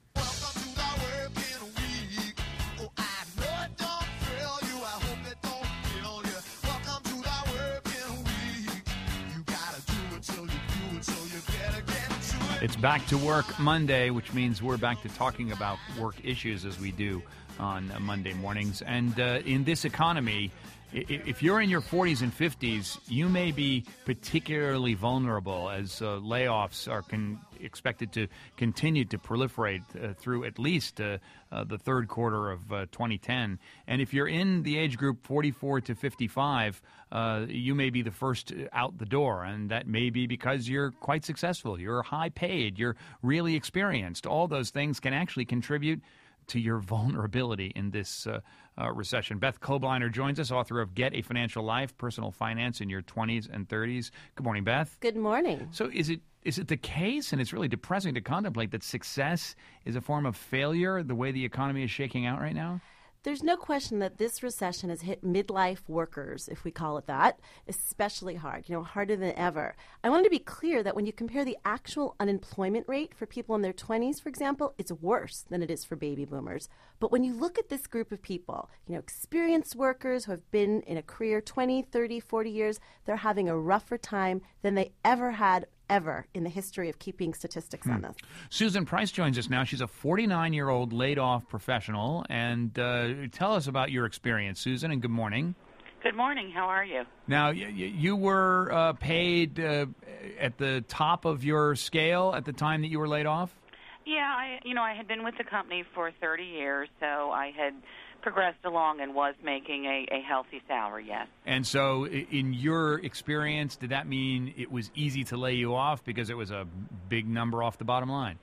It's back to work Monday, which means we're back to talking about work issues as we do on uh, Monday mornings. And uh, in this economy, if you're in your forties and fifties, you may be particularly vulnerable as uh, layoffs are con- expected to continue to proliferate uh, through at least uh, uh, the third quarter of uh, twenty ten. And if you're in the age group forty-four to fifty-five, uh, you may be the first out the door. And that may be because you're quite successful, you're high paid, you're really experienced. All those things can actually contribute to your vulnerability in this uh, uh, recession. Beth Kobliner joins us, author of Get a Financial Life, Personal Finance in Your twenties and thirties. Good morning, Beth. Good morning. So is it is it the case, and it's really depressing to contemplate, that success is a form of failure the way the economy is shaking out right now? There's no question that this recession has hit midlife workers, if we call it that, especially hard, you know, harder than ever. I wanted to be clear that when you compare the actual unemployment rate for people in their twenties, for example, it's worse than it is for baby boomers. But when you look at this group of people, you know, experienced workers who have been in a career twenty, thirty, forty years, they're having a rougher time than they ever had ever in the history of keeping statistics hmm. on this. Susan Price joins us now. She's a forty-nine-year-old laid-off professional. And uh, tell us about your experience, Susan, and good morning. Good morning. How are you? Now, y- y- you were uh, paid uh, at the top of your scale at the time that you were laid off? Yeah, I, you know, I had been with the company for thirty years, so I had progressed along and was making a, a healthy salary, yes. And so in your experience, did that mean it was easy to lay you off because it was a big number off the bottom line?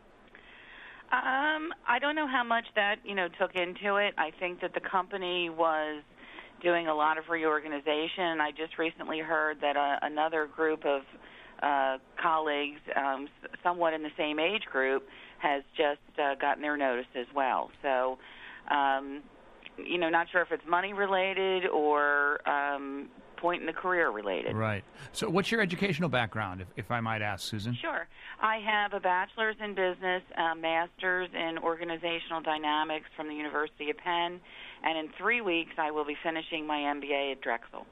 Um, I don't know how much that, you know, took into it. I think that the company was doing a lot of reorganization. I just recently heard that uh, another group of uh, colleagues, um, somewhat in the same age group, has just uh, gotten their notice as well. So, um, you know, not sure if it's money related or um, point in the career related. Right. So what's your educational background, if, if I might ask, Susan? Sure. I have a bachelor's in business, a master's in organizational dynamics from the University of Penn, and in three weeks I will be finishing my M B A at Drexel.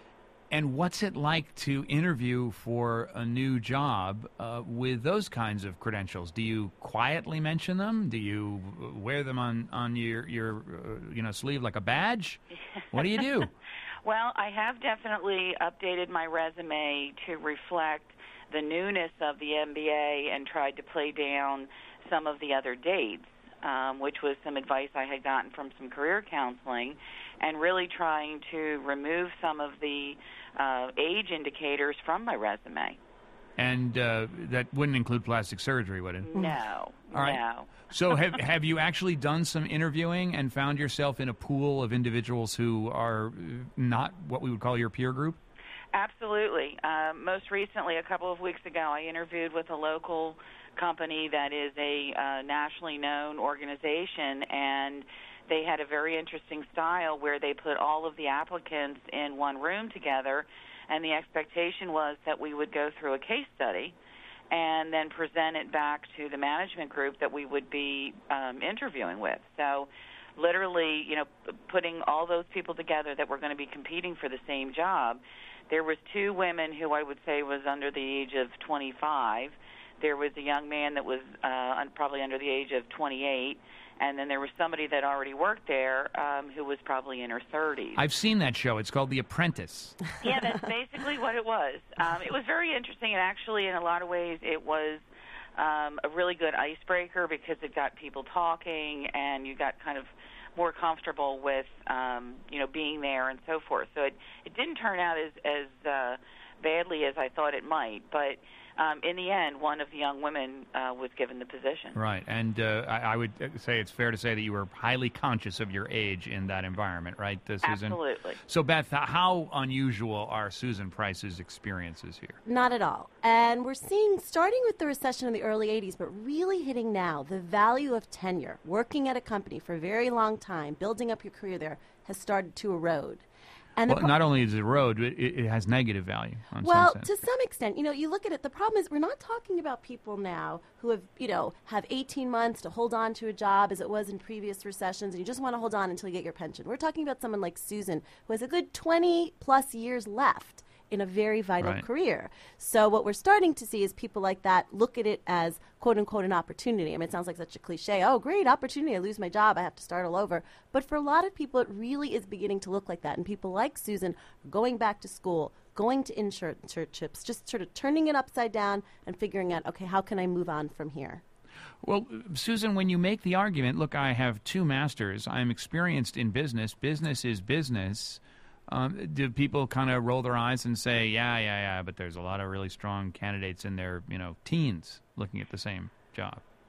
And what's it like to interview for a new job uh, with those kinds of credentials? Do you quietly mention them? Do you wear them on, on your, your uh, you know, sleeve like a badge? What do you do? Well, I have definitely updated my resume to reflect the newness of the M B A and tried to play down some of the other dates, um, which was some advice I had gotten from some career counseling, and really trying to remove some of the uh, age indicators from my resume. And uh, that wouldn't include plastic surgery, would it? No, All right. no. So have have you actually done some interviewing and found yourself in a pool of individuals who are not what we would call your peer group? Absolutely. Uh, most recently, a couple of weeks ago, I interviewed with a local company that is a uh, nationally known organization, and they had a very interesting style where they put all of the applicants in one room together, and the expectation was that we would go through a case study and then present it back to the management group that we would be um, interviewing with. So literally, you know, putting all those people together that were going to be competing for the same job. There was two women who I would say was under the age of twenty-five. There was a young man that was uh, probably under the age of twenty-eight. And then there was somebody that already worked there um, who was probably in her thirties. I've seen that show. It's called The Apprentice. Yeah, that's basically what it was. Um, it was very interesting, and actually, in a lot of ways, it was um, a really good icebreaker because it got people talking, and you got kind of more comfortable with, um, you know, being there and so forth. So it, it didn't turn out as, as uh, badly as I thought it might, but Um, in the end, one of the young women uh, was given the position. Right, and uh, I, I would say it's fair to say that you were highly conscious of your age in that environment, right, uh, Susan? Absolutely. So, Beth, how unusual are Susan Price's experiences here? Not at all. And we're seeing, starting with the recession in the early eighties, but really hitting now, the value of tenure. Working at a company for a very long time, building up your career there, has started to erode. And well, pro- not only is it erode, it, it has negative value. On well, some sense. to some extent, you know, you look at it. The problem is we're not talking about people now who have, you know, have eighteen months to hold on to a job as it was in previous recessions, and you just want to hold on until you get your pension. We're talking about someone like Susan who has a good twenty plus years left in a very vital right. career. So what we're starting to see is people like that look at it as, quote unquote, an opportunity. I mean, it sounds like such a cliche. Oh, great, opportunity. I lose my job. I have to start all over. But for a lot of people, it really is beginning to look like that. And people like Susan are going back to school, going to internships, just sort of turning it upside down and figuring out, okay, how can I move on from here? Well, Susan, when you make the argument, look, I have two masters. I'm experienced in business. Business is business. Um, do people kind of roll their eyes and say, yeah, yeah, yeah, but there's a lot of really strong candidates in their, you know, teens looking at the same job?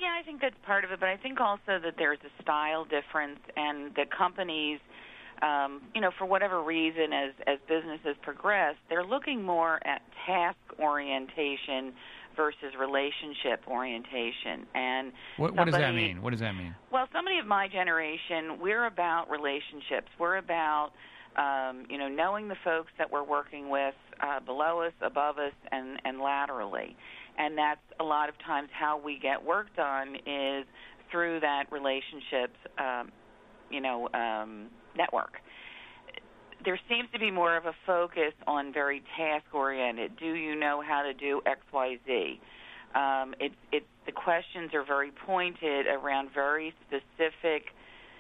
yeah, I think that's part of it, but I think also that there's a style difference, and that companies, um, you know, for whatever reason, as as businesses progress, they're looking more at task orientation versus relationship orientation. And What, what does that somebody- mean? What does that mean? Well, somebody of my generation, we're about relationships. We're about, um, you know, knowing the folks that we're working with uh, below us, above us, and, and laterally. And that's a lot of times how we get work done is through that relationships, um, you know, um, network. There seems to be more of a focus on very task-oriented. Do you know how to do X, Y, Z? Um, it, it, the questions are very pointed around very specific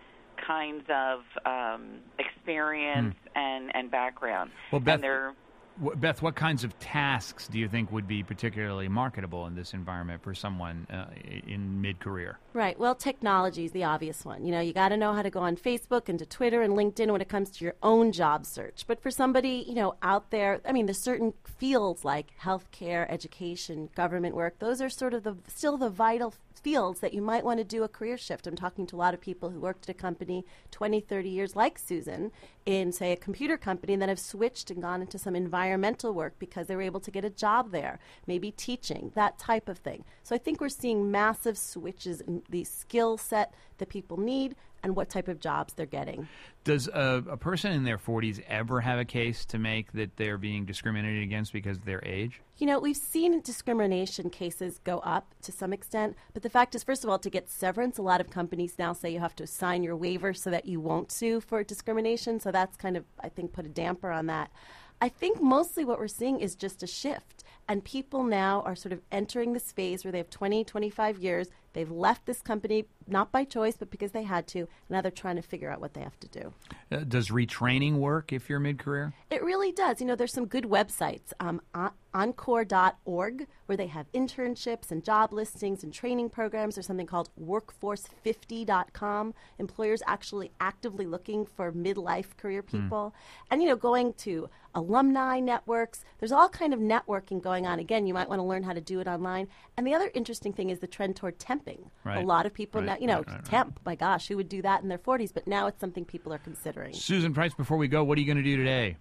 kinds of um, experience Hmm. and, and background. Well, Beth, and they're, w- Beth, what kinds of tasks do you think would be particularly marketable in this environment for someone uh, in mid-career? Right. Well, technology is the obvious one. You know, you got to know how to go on Facebook and to Twitter and LinkedIn when it comes to your own job search. But for somebody, you know, out there, I mean, there's certain fields like healthcare, education, government work. Those are sort of the still the vital fields that you might want to do a career shift. I'm talking to a lot of people who worked at a company twenty, thirty years, like Susan, in, say, a computer company, and then have switched and gone into some environmental work because they were able to get a job there, maybe teaching, that type of thing. So I think we're seeing massive switches in the skill set that people need and what type of jobs they're getting. Does a, a person in their forties ever have a case to make that they're being discriminated against because of their age? You know, we've seen discrimination cases go up to some extent, but the fact is, first of all, to get severance, a lot of companies now say you have to sign your waiver so that you won't sue for discrimination, so that's kind of, I think, put a damper on that. I think mostly what we're seeing is just a shift, and people now are sort of entering this phase where they have twenty, twenty-five years. They've left this company not by choice, but because they had to, and now they're trying to figure out what they have to do. Uh, does retraining work if you're mid-career? It really does. You know, there's some good websites, um, on- encore dot org, where they have internships and job listings and training programs. There's something called workforce fifty dot com. Employers actually actively looking for midlife career people. And, you know, going to alumni networks. There's all kind of networking going on. Again, you might want to learn how to do it online. And the other interesting thing is the trend toward temping. Right. A lot of people Right, now, you know, right, right, right. temp, my gosh, who would do that in their forties? But now it's something people are considering. Susan Price, before we go, what are you going to do today?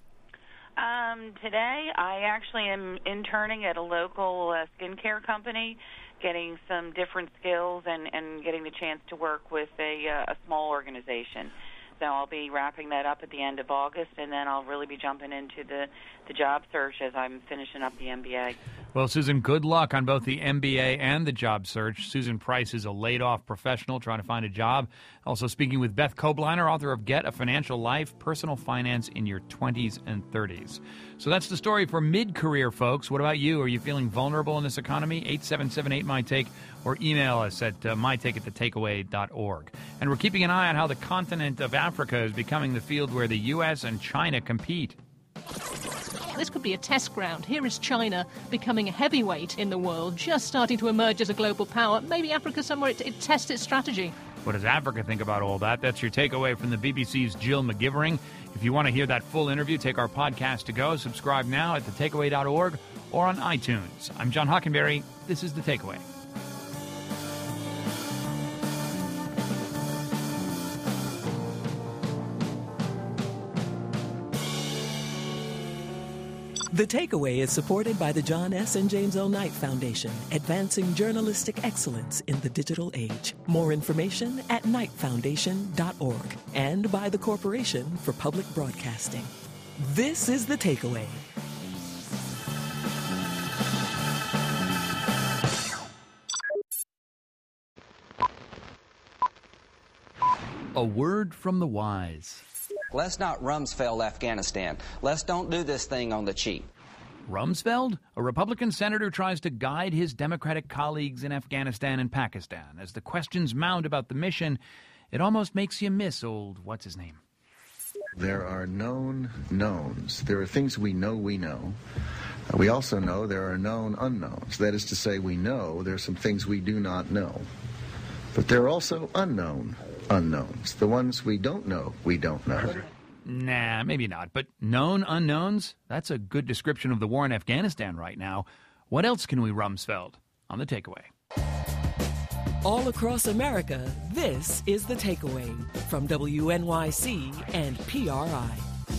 Um, today, I actually am interning at a local uh, skincare company, getting some different skills and, and getting the chance to work with a, uh, a small organization. So I'll be wrapping that up at the end of August, and then I'll really be jumping into the, the job search as I'm finishing up the M B A. Well, Susan, good luck on both the M B A and the job search. Susan Price is a laid-off professional trying to find a job. Also speaking with Beth Kobliner, author of Get a Financial Life, Personal Finance in Your twenties and thirties. So that's the story for mid-career folks. What about you? Are you feeling vulnerable in this economy? eight seven seven eight, M Y Take, or email us at uh, my take at the takeaway dot org. And we're keeping an eye on how the continent of Africa is becoming the field where the U S and China compete. This could be a test ground. Here is China becoming a heavyweight in the world, just starting to emerge as a global power. Maybe Africa somewhere it, it tests its strategy. What does Africa think about all that? That's your takeaway from the B B C's Jill McGivering. If you want to hear that full interview, take our podcast to go. Subscribe now at the takeaway dot org or on iTunes. I'm John Hockenberry. This is The Takeaway. The Takeaway is supported by the John S. and James L. Knight Foundation, advancing journalistic excellence in the digital age. More information at knight foundation dot org and by the Corporation for Public Broadcasting. This is The Takeaway. A word from the wise. Let's not Rumsfeld Afghanistan. Let's don't do this thing on the cheap. Rumsfeld, a Republican senator, tries to guide his Democratic colleagues in Afghanistan and Pakistan. As the questions mount about the mission, it almost makes you miss old what's-his-name. There are known knowns. There are things we know we know. Uh, we also know there are known unknowns. That is to say, we know there are some things we do not know. But there are also unknown unknowns. The ones we don't know, we don't know. Nah, maybe not. But known unknowns? That's a good description of the war in Afghanistan right now. What else can we Rumsfeld on The Takeaway? All across America, this is The Takeaway from W N Y C and P R I.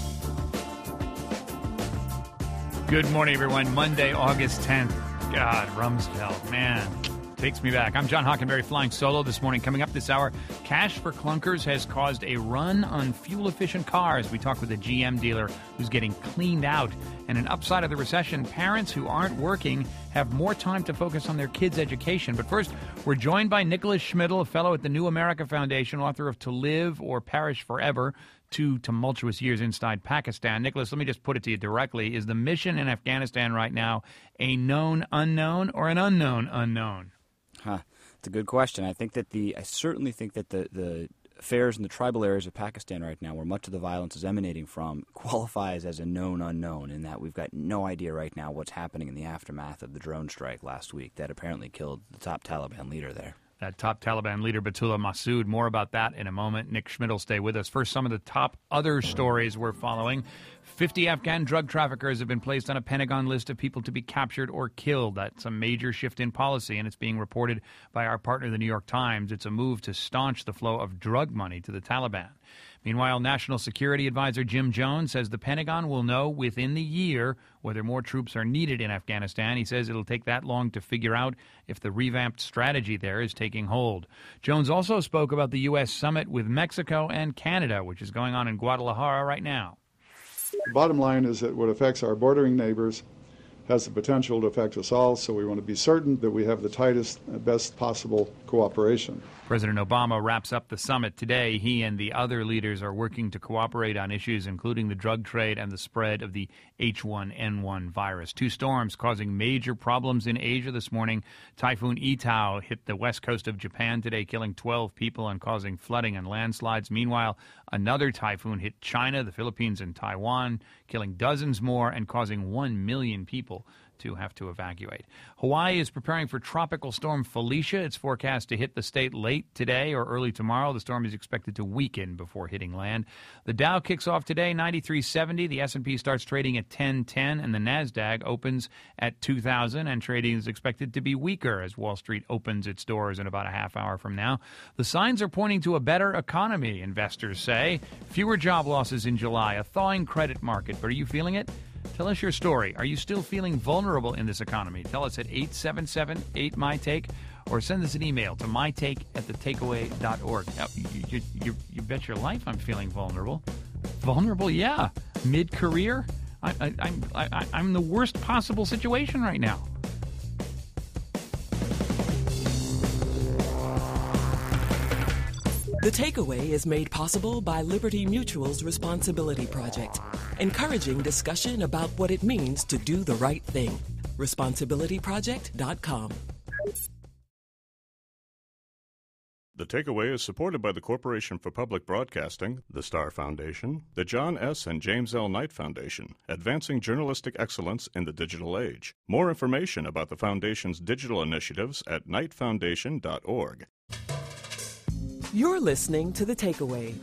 Good morning, everyone. Monday, August tenth. God, Rumsfeld, man, takes me back. I'm John Hockenberry, flying solo this morning. Coming up this hour, Cash for Clunkers has caused a run on fuel-efficient cars. We talk with a G M dealer who's getting cleaned out. And an upside of the recession, parents who aren't working have more time to focus on their kids' education. But first, we're joined by Nicholas Schmidl, a fellow at the New America Foundation, author of To Live or Perish Forever, Two Tumultuous Years Inside Pakistan. Nicholas, let me just put it to you directly. Is the mission in Afghanistan right now a known unknown or an unknown unknown? Huh. It's a good question. I think that the I certainly think that the, the affairs in the tribal areas of Pakistan right now, where much of the violence is emanating from, qualifies as a known unknown, in that we've got no idea right now what's happening in the aftermath of the drone strike last week that apparently killed the top Taliban leader there. That top Taliban leader, Baitullah Masood. More about that in a moment. Nick Schmidl will stay with us. First, some of the top other stories we're following. fifty Afghan drug traffickers have been placed on a Pentagon list of people to be captured or killed. That's a major shift in policy, and it's being reported by our partner, the New York Times. It's a move to staunch the flow of drug money to the Taliban. Meanwhile, National Security Advisor Jim Jones says the Pentagon will know within the year whether more troops are needed in Afghanistan. He says it'll take that long to figure out if the revamped strategy there is taking hold. Jones also spoke about the U S summit with Mexico and Canada, which is going on in Guadalajara right now. The bottom line is that what affects our bordering neighbors has the potential to affect us all, so we want to be certain that we have the tightest, best possible cooperation. President Obama wraps up the summit today. He and the other leaders are working to cooperate on issues including the drug trade and the spread of the H one N one virus. Two storms causing major problems in Asia this morning. Typhoon Etau hit the west coast of Japan today, killing twelve people and causing flooding and landslides. Meanwhile, another typhoon hit China, the Philippines, and Taiwan, killing dozens more and causing one million people to have to evacuate. Hawaii is preparing for Tropical Storm Felicia. It's forecast to hit the state late today or early tomorrow. The storm is expected to weaken before hitting land. The Dow kicks off today, ninety-three seventy. The S and P starts trading at ten ten, and the NASDAQ opens at two thousand, and trading is expected to be weaker as Wall Street opens its doors in about a half hour from now. The signs are pointing to a better economy, investors say. Fewer job losses in July, a thawing credit market. But are you feeling it? Tell us your story. Are you still feeling vulnerable in this economy? Tell us at eight seven seven eight M Y Take or send us an email to my take at the takeaway dot org. Now, you, you, you, you bet your life I'm feeling vulnerable. Vulnerable, yeah. Mid-career? I, I, I'm, I, I'm in the worst possible situation right now. The Takeaway is made possible by Liberty Mutual's Responsibility Project, encouraging discussion about what it means to do the right thing. responsibility project dot com. The Takeaway is supported by the Corporation for Public Broadcasting, the Star Foundation, the John S. and James L. Knight Foundation, advancing journalistic excellence in the digital age. More information about the Foundation's digital initiatives at knight foundation dot org. You're listening to The Takeaway.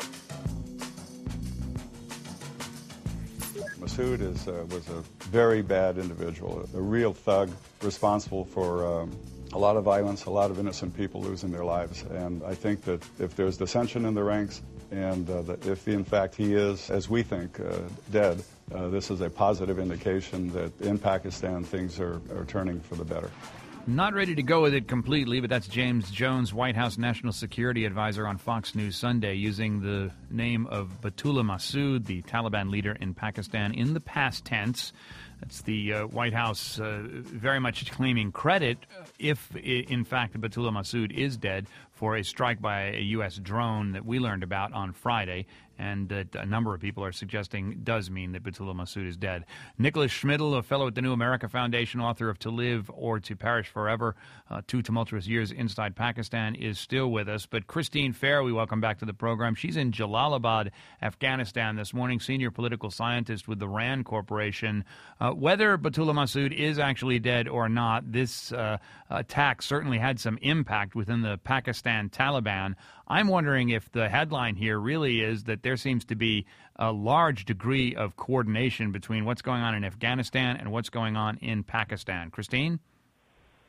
Masood is, uh, was a very bad individual, a real thug, responsible for um, a lot of violence, a lot of innocent people losing their lives. And I think that if there's dissension in the ranks, and uh, that if in fact he is, as we think, uh, dead, uh, this is a positive indication that in Pakistan things are, are turning for the better. Not ready to go with it completely, but that's James Jones, White House National Security Advisor on Fox News Sunday, using the name of Baitullah Masood, the Taliban leader in Pakistan, in the past tense. That's the uh, White House uh, very much claiming credit, if in fact Baitullah Masood is dead, for a strike by a U S drone that we learned about on Friday, and that a number of people are suggesting does mean that Baitullah Masood is dead. Nicholas Schmidl, a fellow at the New America Foundation, author of To Live or To Perish Forever, uh, Two Tumultuous Years Inside Pakistan, is still with us. But Christine Fair, we welcome back to the program. She's in Jalalabad, Afghanistan this morning, senior political scientist with the RAND Corporation. Uh, whether Baitullah Masood is actually dead or not, this uh, attack certainly had some impact within the Pakistan Taliban. I'm wondering if the headline here really is that there seems to be a large degree of coordination between what's going on in Afghanistan and what's going on in Pakistan. Christine?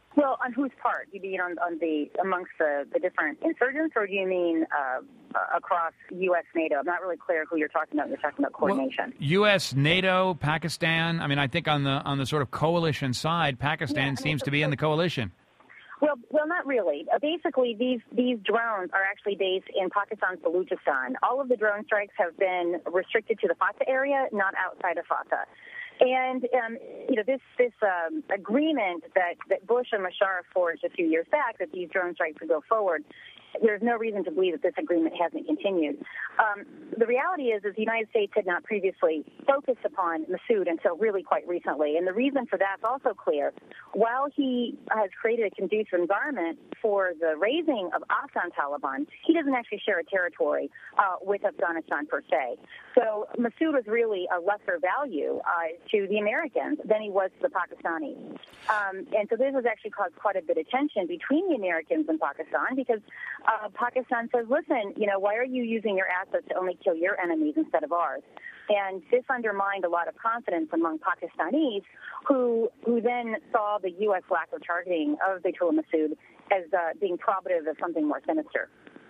Well, on whose part? You mean on, on the amongst the, the different insurgents, or do you mean uh, uh, across U S NATO? I'm not really clear who you're talking about. You're talking about coordination. Well, U S, NATO, Pakistan. I mean, I think on the on the sort of coalition side, Pakistan Yeah, I mean, seems so- to be in the coalition. Well, well, not really. Uh, basically, these these drones are actually based in Pakistan's Baluchistan. All of the drone strikes have been restricted to the Fatah area, not outside of Fatah. And um, you know, this this um, agreement that, that Bush and Musharraf forged a few years back, that these drone strikes would go forward, there's no reason to believe that this agreement hasn't continued. Um, the reality is, is the United States had not previously focused upon Masood until really quite recently. And the reason for that's also clear. While he has created a conducive environment for the raising of Afghan Taliban, he doesn't actually share a territory uh, with Afghanistan per se. So Masood was really a lesser value uh, to the Americans than he was to the Pakistanis. Um, and so this has actually caused quite a bit of tension between the Americans and Pakistan, because Uh, Pakistan says, listen, you know, why are you using your assets to only kill your enemies instead of ours? And this undermined a lot of confidence among Pakistanis, who who then saw the U S lack of targeting of Baytullah Masood as uh, being probative of something more sinister.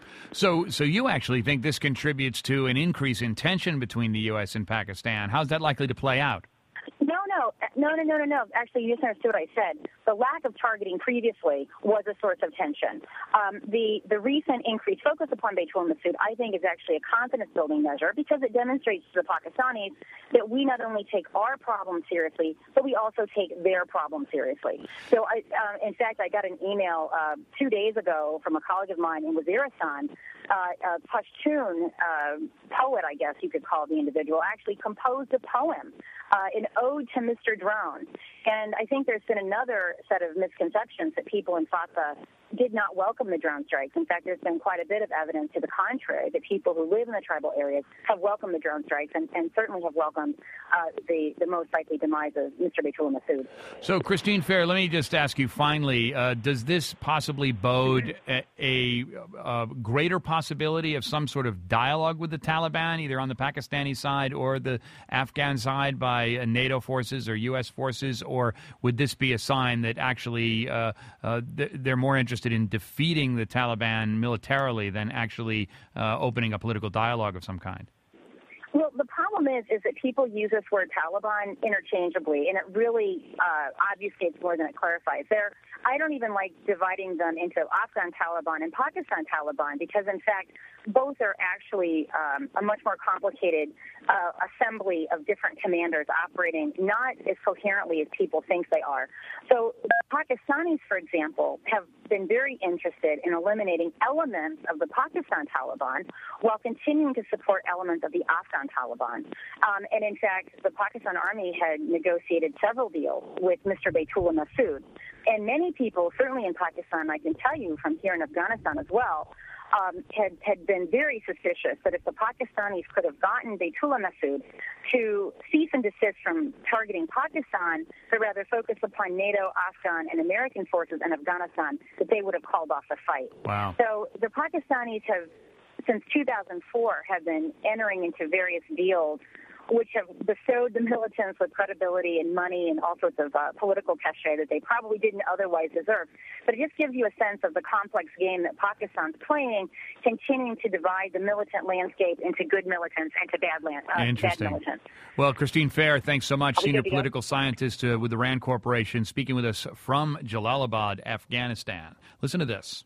So, so you actually think this contributes to an increase in tension between the U S and Pakistan? How's that likely to play out? No, no, no, no, no, no, no. Actually, you misunderstood what I said. The lack of targeting previously was a source of tension. Um, the the recent increased focus upon Baytullah Masood, I think, is actually a confidence-building measure, because it demonstrates to the Pakistanis that we not only take our problem seriously, but we also take their problem seriously. So, I, uh, in fact, I got an email uh, two days ago from a colleague of mine in Waziristan. Uh, a Pashtun uh, poet, I guess you could call the individual, actually composed a poem, uh, an ode to Mister Drone. And I think there's been another set of misconceptions that people in Fatah did not welcome the drone strikes. In fact, there's been quite a bit of evidence to the contrary, that people who live in the tribal areas have welcomed the drone strikes and, and certainly have welcomed uh, the, the most likely demise of Mister Baytullah Masood. So, Christine Fair, let me just ask you finally, uh, does this possibly bode a, a, a greater possibility of some sort of dialogue with the Taliban, either on the Pakistani side or the Afghan side by uh, NATO forces or U S forces, or would this be a sign that actually uh, uh, th- they're more interested in defeating the Taliban militarily than actually uh, opening a political dialogue of some kind? Well, the problem is, is that people use this word Taliban interchangeably, and it really uh, obfuscates more than it clarifies. There, I don't even like dividing them into Afghan Taliban and Pakistan Taliban, because, in fact, both are actually um, a much more complicated uh, assembly of different commanders operating not as coherently as people think they are. So the Pakistanis, for example, have been very interested in eliminating elements of the Pakistan Taliban while continuing to support elements of the Afghan Taliban. Um, and in fact, the Pakistan Army had negotiated several deals with Mister Baytullah Masood. And many people, certainly in Pakistan, I can tell you from here in Afghanistan as well, um, had, had been very suspicious that if the Pakistanis could have gotten Baytullah Masood to cease and desist from targeting Pakistan, but rather focus upon NATO, Afghan, and American forces in Afghanistan, that they would have called off the fight. Wow. So the Pakistanis have, since two thousand four, have been entering into various deals which have bestowed the militants with credibility and money and all sorts of uh, political cachet that they probably didn't otherwise deserve. But it just gives you a sense of the complex game that Pakistan's playing, continuing to divide the militant landscape into good militants and to bad, land, uh, bad Interesting. militants. Well, Christine Fair, thanks so much, Are we senior good to go? political scientist uh, with the RAND Corporation, speaking with us from Jalalabad, Afghanistan. Listen to this.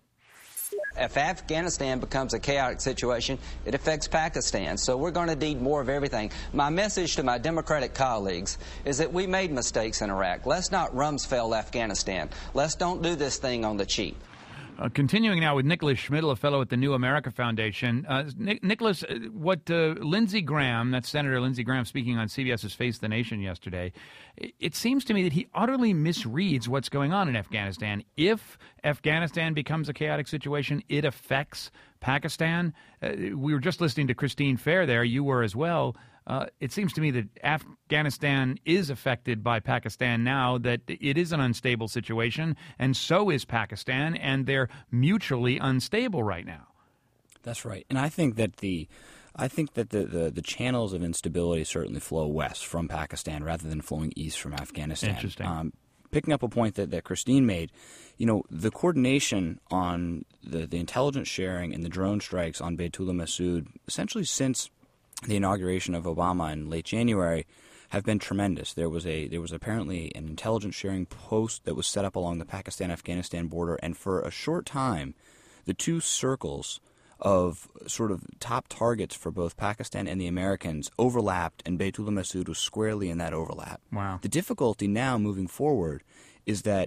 If Afghanistan becomes a chaotic situation, it affects Pakistan. So we're going to need more of everything. My message to my Democratic colleagues is that we made mistakes in Iraq. Let's not Rumsfeld Afghanistan. Let's don't do this thing on the cheap. Uh, continuing now with Nicholas Schmidl, a fellow at the New America Foundation. Uh, Nic- Nicholas, uh, what uh, Lindsey Graham, that's Senator Lindsey Graham speaking on CBS's Face the Nation yesterday, it, it seems to me that he utterly misreads what's going on in Afghanistan. If Afghanistan becomes a chaotic situation, it affects Pakistan. Uh, we were just listening to Christine Fair there. You were as well. Uh, it seems to me that Afghanistan is affected by Pakistan now, that it is an unstable situation, and so is Pakistan, and they're mutually unstable right now. That's right. And I think that the I think that the, the, the channels of instability certainly flow west from Pakistan rather than flowing east from Afghanistan. Interesting. Um, picking up a point that, that Christine made, you know, the coordination on the, the intelligence sharing and the drone strikes on Baitullah Mehsud, essentially since the inauguration of Obama in late January, have been tremendous. There was a there was apparently an intelligence sharing post that was set up along the Pakistan-Afghanistan border, and for a short time, the two circles of sort of top targets for both Pakistan and the Americans overlapped, and Baitullah Mehsud was squarely in that overlap. Wow. The difficulty now moving forward is that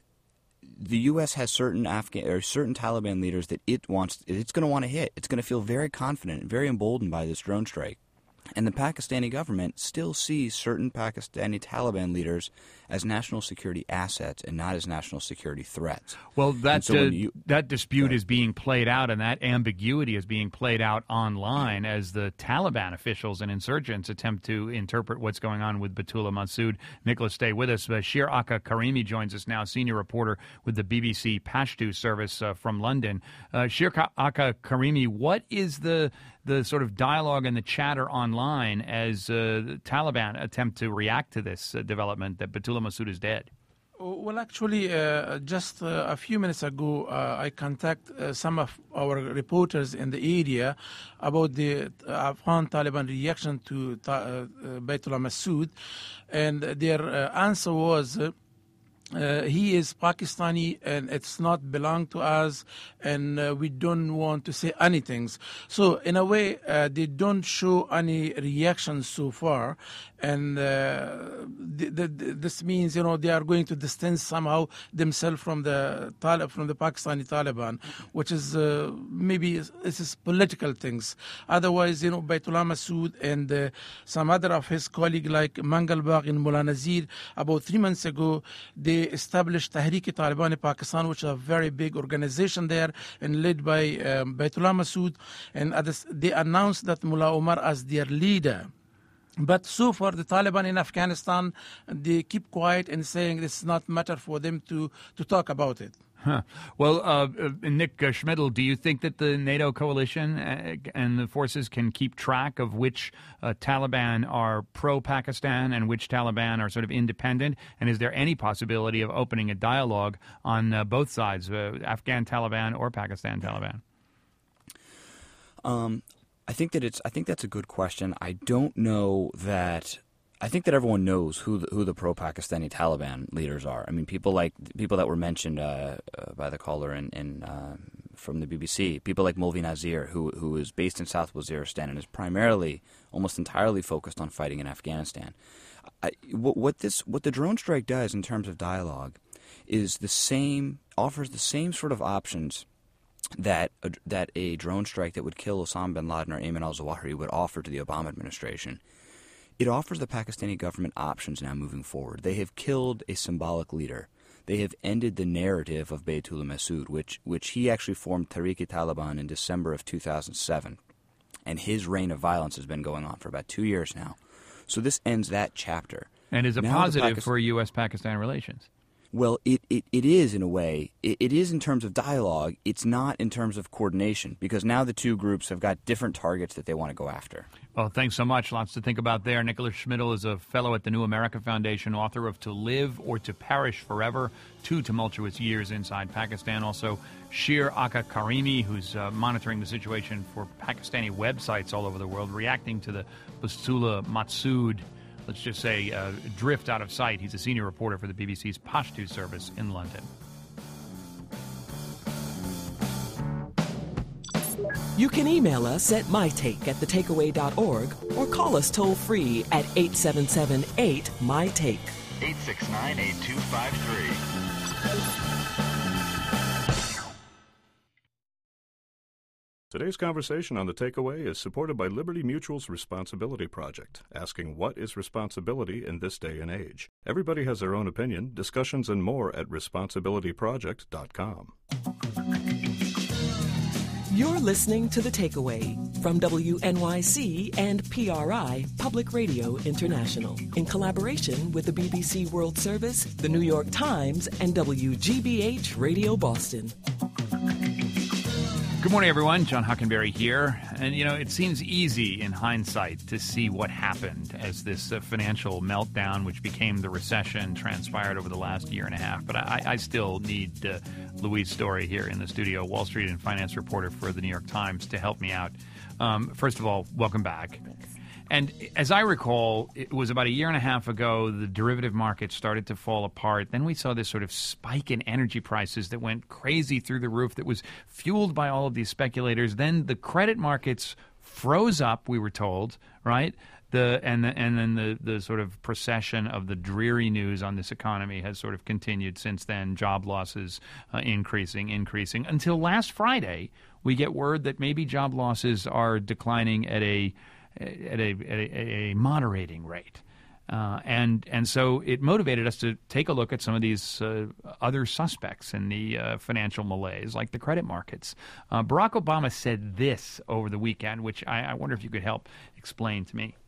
the U S has certain Afghan or certain Taliban leaders that it wants it's going to want to hit. It's going to feel very confident, very emboldened by this drone strike. And the Pakistani government still sees certain Pakistani Taliban leaders as national security assets and not as national security threats. Well, that so uh, you, that dispute is being played out, and that ambiguity is being played out online as the Taliban officials and insurgents attempt to interpret what's going on with Baitullah Mehsud. Nicholas, stay with us. Uh, Shir Aka Karimi joins us now, senior reporter with the B B C Pashto service uh, from London. Uh, Shir Aka Karimi, what is the the sort of dialogue and the chatter online as uh, the Taliban attempt to react to this uh, development that Baitullah Mehsud is dead? Well, actually, uh, just uh, a few minutes ago, uh, I contacted uh, some of our reporters in the area about the Afghan Taliban reaction to ta- uh, Baitullah Mehsud, and their uh, answer was uh, Uh, he is Pakistani and it's not belong to us, and uh, we don't want to say anything. So in a way, uh, they don't show any reaction so far, and uh, th- th- this means, you know, they are going to distance somehow themselves from the Tal- from the Pakistani Taliban, which is uh, maybe this is political things. Otherwise, you know, Baitullah Mehsud and uh, some other of his colleagues like Mangal Bagh and Mullah Nazir, about three months ago, they established Tehreek-e-Taliban Pakistan, which is a very big organization there and led by um, Baitullah Mehsud, and others. They announced that Mullah Omar as their leader. But so far, the Taliban in Afghanistan, they keep quiet and saying it's not matter for them to, to talk about it. Huh. Well, uh, uh, Nick uh, Schmidl, do you think that the NATO coalition uh, and the forces can keep track of which uh, Taliban are pro-Pakistan and which Taliban are sort of independent? And is there any possibility of opening a dialogue on uh, both sides, uh, Afghan Taliban or Pakistan Taliban? Um, I think that it's. I think that's a good question. I don't know that. I think that everyone knows who the, who the pro-Pakistani Taliban leaders are. I mean, people like people that were mentioned uh, uh, by the caller in, in uh, from the B B C. People like Mulvi Nazir, who who is based in South Waziristan and is primarily, almost entirely focused on fighting in Afghanistan. I, what, what this what the drone strike does in terms of dialogue is the same offers the same sort of options that a, that a drone strike that would kill Osama bin Laden or Ayman al-Zawahiri would offer to the Obama administration. It offers the Pakistani government options now moving forward. They have killed a symbolic leader. They have ended the narrative of Baitullah Mehsud, which which he actually formed Tehreek-e-Taliban in December of two thousand seven. And his reign of violence has been going on for about two years now. So this ends that chapter. And is a now positive Pakistan- for U S Pakistan relations. Well, it, it, it is in a way. It, it is in terms of dialogue. It's not in terms of coordination, because now the two groups have got different targets that they want to go after. Well, thanks so much. Lots to think about there. Nicholas Schmidl is a fellow at the New America Foundation, author of To Live or to Perish Forever, Two Tumultuous Years Inside Pakistan. Also, Shir Aka Karimi, who's uh, monitoring the situation for Pakistani websites all over the world, reacting to the Baitullah Mehsud, let's just say, uh, drift out of sight. He's a senior reporter for the B B C's Pashto service in London. You can email us at mytake at thetakeaway dot org or call us toll-free at eight seven seven eight, M Y Take. eight six nine, eight two five three. Today's conversation on The Takeaway is supported by Liberty Mutual's Responsibility Project, asking what is responsibility in this day and age. Everybody has their own opinion. Discussions and more at responsibility project dot com. You're listening to The Takeaway from W N Y C and P R I Public Radio International in collaboration with the B B C World Service, the New York Times, and W G B H Radio Boston. Good morning, everyone. John Hockenberry here. And, you know, it seems easy in hindsight to see what happened as this uh, financial meltdown, which became the recession, transpired over the last year and a half. But I, I still need uh, Louise Story here in the studio, Wall Street and finance reporter for the New York Times, to help me out. Um, first of all, welcome back. Thanks. And as I recall, it was about a year and a half ago, the derivative market started to fall apart. Then we saw this sort of spike in energy prices that went crazy through the roof that was fueled by all of these speculators. Then the credit markets froze up, we were told, right? The and the, and then the, the sort of procession of the dreary news on this economy has sort of continued since then, job losses uh, increasing, increasing, until last Friday we get word that maybe job losses are declining at a At a, at a, a moderating rate. Uh, and and so it motivated us to take a look at some of these uh, other suspects in the uh, financial malaise, like the credit markets. Uh, Barack Obama said this over the weekend, which I, I wonder if you could help explain to me.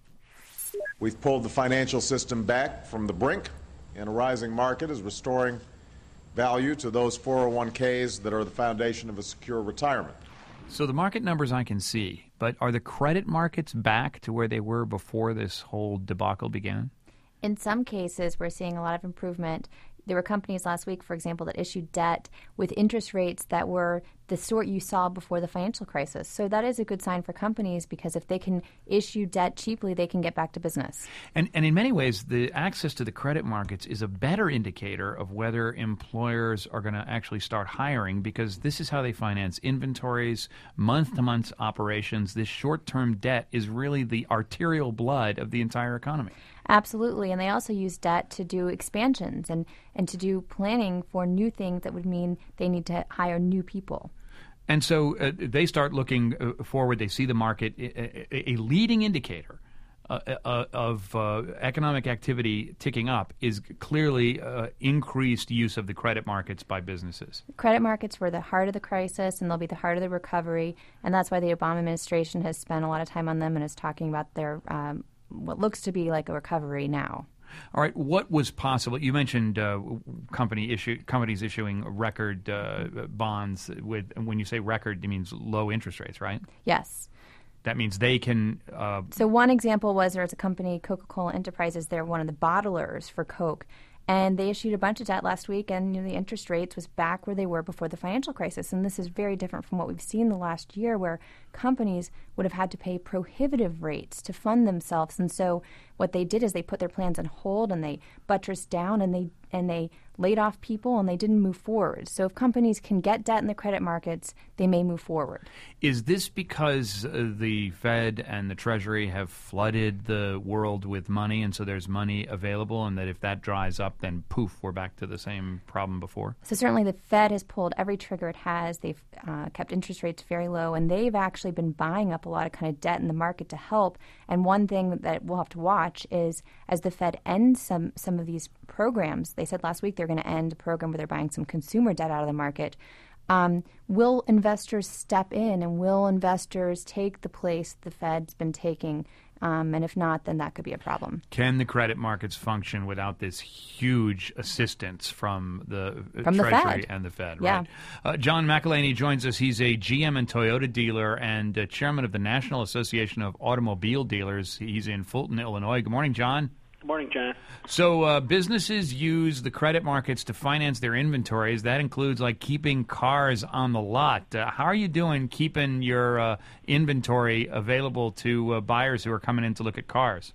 We've pulled the financial system back from the brink, and a rising market is restoring value to those four oh one k's that are the foundation of a secure retirement. So the market numbers I can see, but are the credit markets back to where they were before this whole debacle began? In some cases, we're seeing a lot of improvement. There were companies last week, for example, that issued debt with interest rates that were the sort you saw before the financial crisis. So that is a good sign for companies, because if they can issue debt cheaply, they can get back to business. And, and in many ways, the access to the credit markets is a better indicator of whether employers are going to actually start hiring, because this is how they finance inventories, month-to-month operations. This short-term debt is really the arterial blood of the entire economy. Absolutely. And they also use debt to do expansions and, and to do planning for new things that would mean they need to hire new people. And so uh, they start looking uh, forward. They see the market. A, a leading indicator uh, uh, of uh, economic activity ticking up is clearly uh, increased use of the credit markets by businesses. Credit markets were the heart of the crisis, and they'll be the heart of the recovery. And that's why the Obama administration has spent a lot of time on them and is talking about their um, what looks to be like a recovery now. All right. What was possible? You mentioned uh, company issue, companies issuing record uh, bonds. With when you say record, it means low interest rates, right? Yes. That means they can... Uh, so one example was there was a company, Coca-Cola Enterprises. They're one of the bottlers for Coke. And they issued a bunch of debt last week, and you know, the interest rates was back where they were before the financial crisis. And this is very different from what we've seen the last year, where companies would have had to pay prohibitive rates to fund themselves. And so what they did is they put their plans on hold, and they buttressed down, and they and they laid off people, and they didn't move forward. So if companies can get debt in the credit markets, they may move forward. Is this because uh, the Fed and the Treasury have flooded the world with money, and so there's money available, and that if that dries up, then poof, we're back to the same problem before? So certainly the Fed has pulled every trigger it has. They've uh, kept interest rates very low, and they've actually been buying up a lot of kind of debt in the market to help. And one thing that we'll have to watch is as the Fed ends some, some of these programs, they said last week they're going to end a program where they're buying some consumer debt out of the market. Um, will investors step in, and will investors take the place the Fed's been taking? Um, and if not, then that could be a problem. Can the credit markets function without this huge assistance from the from Treasury the and the Fed? Yeah. Right. Uh, John McElhaney joins us. He's a G M and Toyota dealer and uh, chairman of the National Association of Automobile Dealers. He's in Fulton, Illinois. Good morning, John. Good morning, John. So uh, businesses use the credit markets to finance their inventories. That includes like keeping cars on the lot. Uh, how are you doing keeping your uh, inventory available to uh, buyers who are coming in to look at cars?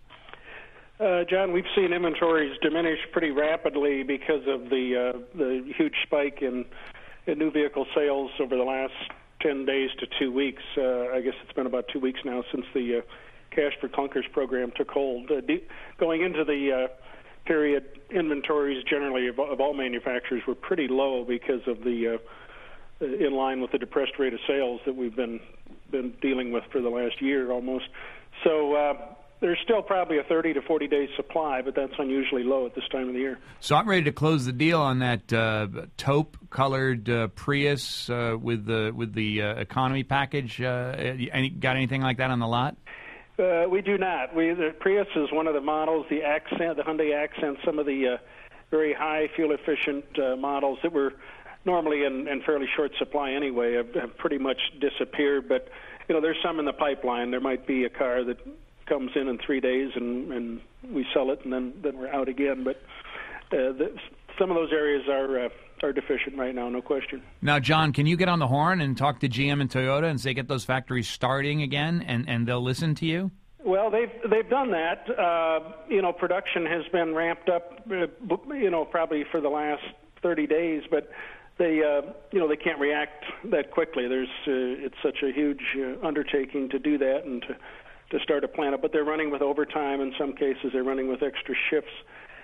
Uh, John, we've seen inventories diminish pretty rapidly because of the uh, the huge spike in, in new vehicle sales over the last ten days to two weeks. Uh, I guess it's been about two weeks now since the uh, Cash for Clunkers program took hold. Uh, de- going into the uh, period, inventories generally of, of all manufacturers were pretty low because of the uh, in line with the depressed rate of sales that we've been been dealing with for the last year almost. So uh, there's still probably a thirty to forty day supply, but that's unusually low at this time of the year. So I'm ready to close the deal on that uh, taupe-colored uh, Prius uh, with the with the uh, economy package. Uh, any, got anything like that on the lot? Uh, we do not. We the Prius is one of the models, the Accent, the Hyundai Accent, some of the uh, very high fuel-efficient uh, models that were normally in, in fairly short supply anyway, have, have pretty much disappeared. But, you know, there's some in the pipeline. There might be a car that comes in in three days and, and we sell it, and then, then we're out again. But uh, the, some of those areas are uh, are deficient right now, no question. Now, John, can you get on the horn and talk to G M and Toyota and say get those factories starting again, and, and they'll listen to you? Well, they've they've done that. Uh, you know, production has been ramped up, uh, you know, probably for the last thirty days, but they, uh, you know, they can't react that quickly. There's uh, it's such a huge uh, undertaking to do that and to to start a plant up. But they're running with overtime. In some cases, they're running with extra shifts.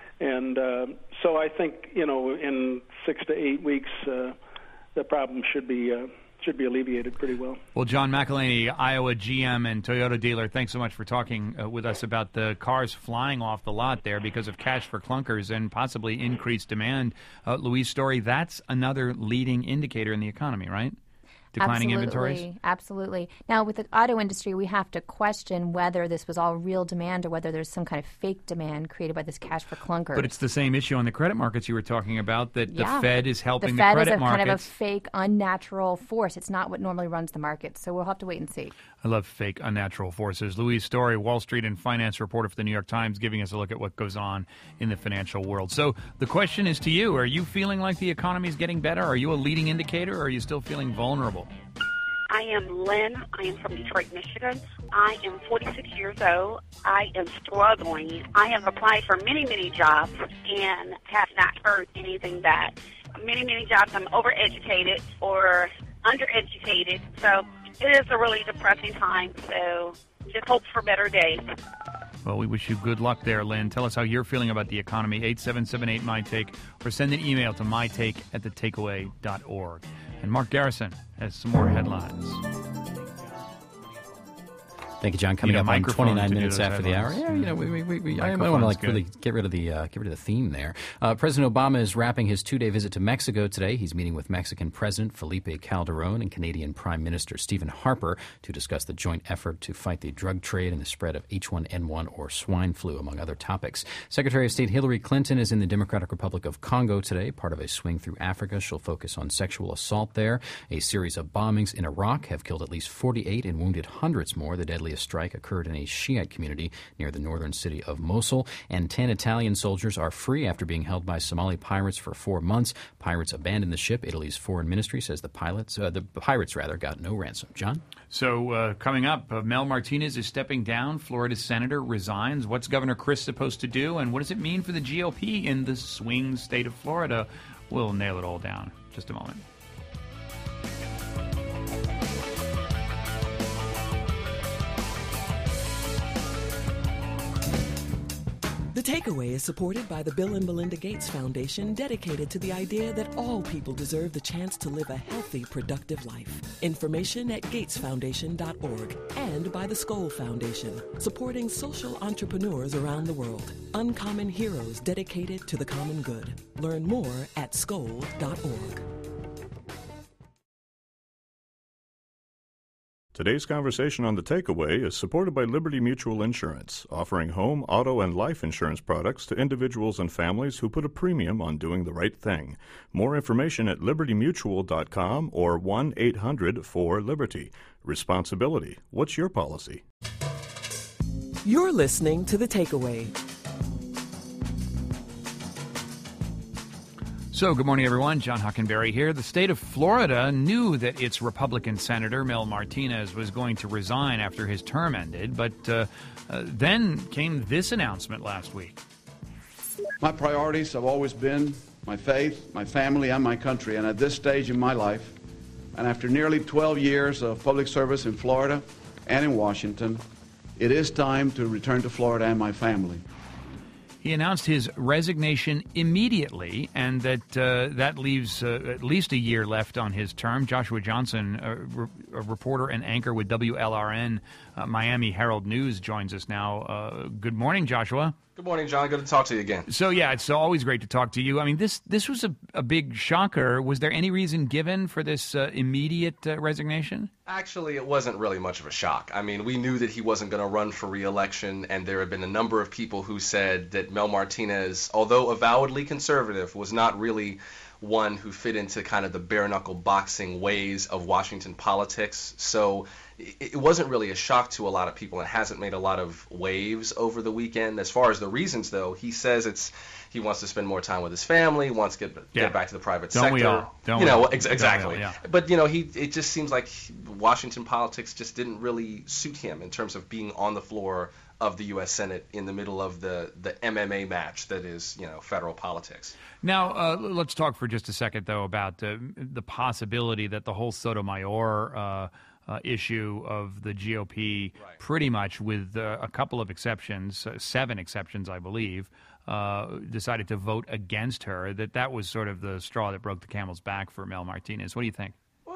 And uh, so I think, you know, in six to eight weeks, uh, the problem should be uh, should be alleviated pretty well. Well, John McElhaney, Iowa G M and Toyota dealer, thanks so much for talking uh, with us about the cars flying off the lot there because of cash for clunkers and possibly increased demand. Uh, Louise Story, that's another leading indicator in the economy, right? Declining absolutely, inventories? Absolutely. Now, with the auto industry, we have to question whether this was all real demand or whether there's some kind of fake demand created by this cash for clunkers. But it's the same issue on the credit markets you were talking about, that yeah. the Fed is helping the, Fed the credit is a, markets. kind of a fake, unnatural force. It's not what normally runs the market. So we'll have to wait and see. I love fake, unnatural forces. Louise Story, Wall Street and finance reporter for the New York Times, giving us a look at what goes on in the financial world. So the question is to you, are you feeling like the economy is getting better? Are you a leading indicator, or are you still feeling vulnerable? I am Lynn. I am from Detroit, Michigan. I am forty-six years old. I am struggling. I have applied for many, many jobs and have not heard anything back. Many, many jobs, I'm overeducated or undereducated. So it is a really depressing time. So just hope for better days. Well, we wish you good luck there, Lynn. Tell us how you're feeling about the economy, eight seven seven eight, my take, or send an email to mytake at the takeaway dot org. And Mark Garrison has some more headlines. Thank you, John. Coming you up on twenty-nine minutes after headlines. the hour. Yeah, you know, we, we, we, we I might want to like really get rid of the uh, get rid of the theme there. Uh, President Obama is wrapping his two-day visit to Mexico today. He's meeting with Mexican President Felipe Calderon and Canadian Prime Minister Stephen Harper to discuss the joint effort to fight the drug trade and the spread of H one N one or swine flu, among other topics. Secretary of State Hillary Clinton is in the Democratic Republic of Congo today, part of a swing through Africa. She'll focus on sexual assault there. A series of bombings in Iraq have killed at least forty-eight and wounded hundreds more. The deadliest strike occurred in a Shiite community near the northern city of Mosul. And ten Italian soldiers are free after being held by Somali pirates for four months. Pirates abandoned the ship. Italy's foreign ministry says the pilots, uh, the pirates rather, got no ransom. John? So uh, coming up, uh, Mel Martinez is stepping down. Florida senator resigns. What's Governor Chris supposed to do? And what does it mean for the G O P in the swing state of Florida? We'll nail it all down. Just a moment. The Takeaway is supported by the Bill and Melinda Gates Foundation, dedicated to the idea that all people deserve the chance to live a healthy, productive life. Information at gates foundation dot org, and by the Skoll Foundation, supporting social entrepreneurs around the world. Uncommon heroes dedicated to the common good. Learn more at skoll dot org. Today's conversation on The Takeaway is supported by Liberty Mutual Insurance, offering home, auto, and life insurance products to individuals and families who put a premium on doing the right thing. More information at liberty mutual dot com or one eight hundred four liberty. Responsibility. What's your policy? You're listening to The Takeaway. So, good morning, everyone. John Hockenberry here. The state of Florida knew that its Republican Senator, Mel Martinez, was going to resign after his term ended, but uh, uh, then came this announcement last week. My priorities have always been my faith, my family, and my country, and at this stage in my life, and after nearly twelve years of public service in Florida and in Washington, it is time to return to Florida and my family. He announced his resignation immediately, and that uh, that leaves uh, at least a year left on his term. Joshua Johnson, a, re- a reporter and anchor with W L R N uh, Miami Herald News, joins us now. Uh, good morning, Joshua. Good morning, John. Good to talk to you again. So, yeah, it's always great to talk to you. I mean, this this was a, a big shocker. Was there any reason given for this uh, immediate uh, resignation? Actually, it wasn't really much of a shock. I mean, we knew that he wasn't going to run for re-election, and there have been a number of people who said that Mel Martinez, although avowedly conservative, was not really one who fit into kind of the bare-knuckle boxing ways of Washington politics. So it, it wasn't really a shock to a lot of people. It hasn't made a lot of waves over the weekend. As far as the reasons, though, he says it's he wants to spend more time with his family, wants to get, yeah. get back to the private Don't sector. We all. Don't you we know, all. Ex- exactly. Don't we all, yeah. But, you know, he it just seems like Washington politics just didn't really suit him in terms of being on the floor of the U S Senate in the middle of the, the M M A match that is, you know, federal politics. Now, uh, let's talk for just a second, though, about uh, the possibility that the whole Sotomayor uh, uh, issue of the G O P, right. pretty much with uh, a couple of exceptions, uh, seven exceptions, I believe, uh, decided to vote against her, that that was sort of the straw that broke the camel's back for Mel Martinez. What do you think?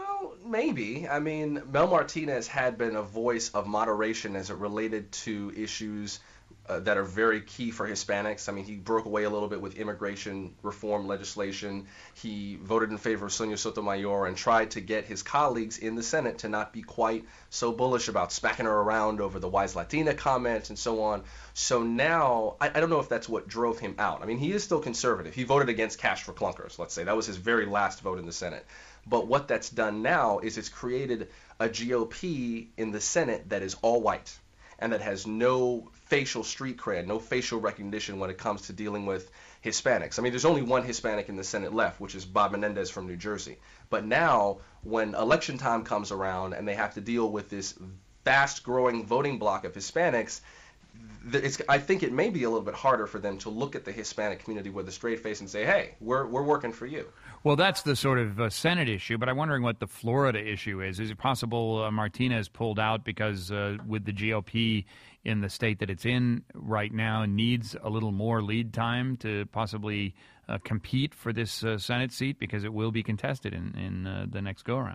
Maybe. I mean, Mel Martinez had been a voice of moderation as it related to issues uh, that are very key for Hispanics. I mean, he broke away a little bit with immigration reform legislation. He voted in favor of Sonia Sotomayor and tried to get his colleagues in the Senate to not be quite so bullish about smacking her around over the Wise Latina comments and so on. So now, I, I don't know if that's what drove him out. I mean, he is still conservative. He voted against cash for clunkers, let's say. That was his very last vote in the Senate. But what that's done now is it's created a G O P in the Senate that is all white and that has no facial street cred, no facial recognition when it comes to dealing with Hispanics. I mean, there's only one Hispanic in the Senate left, which is Bob Menendez from New Jersey. But now, when election time comes around and they have to deal with this fast-growing voting block of Hispanics, it's, I think it may be a little bit harder for them to look at the Hispanic community with a straight face and say, hey, we're we're working for you. Well, that's the sort of uh, Senate issue, but I'm wondering what the Florida issue is. Is it possible uh, Martinez pulled out because uh, with the G O P in the state that it's in right now needs a little more lead time to possibly uh, compete for this uh, Senate seat because it will be contested in, in uh, the next go-around?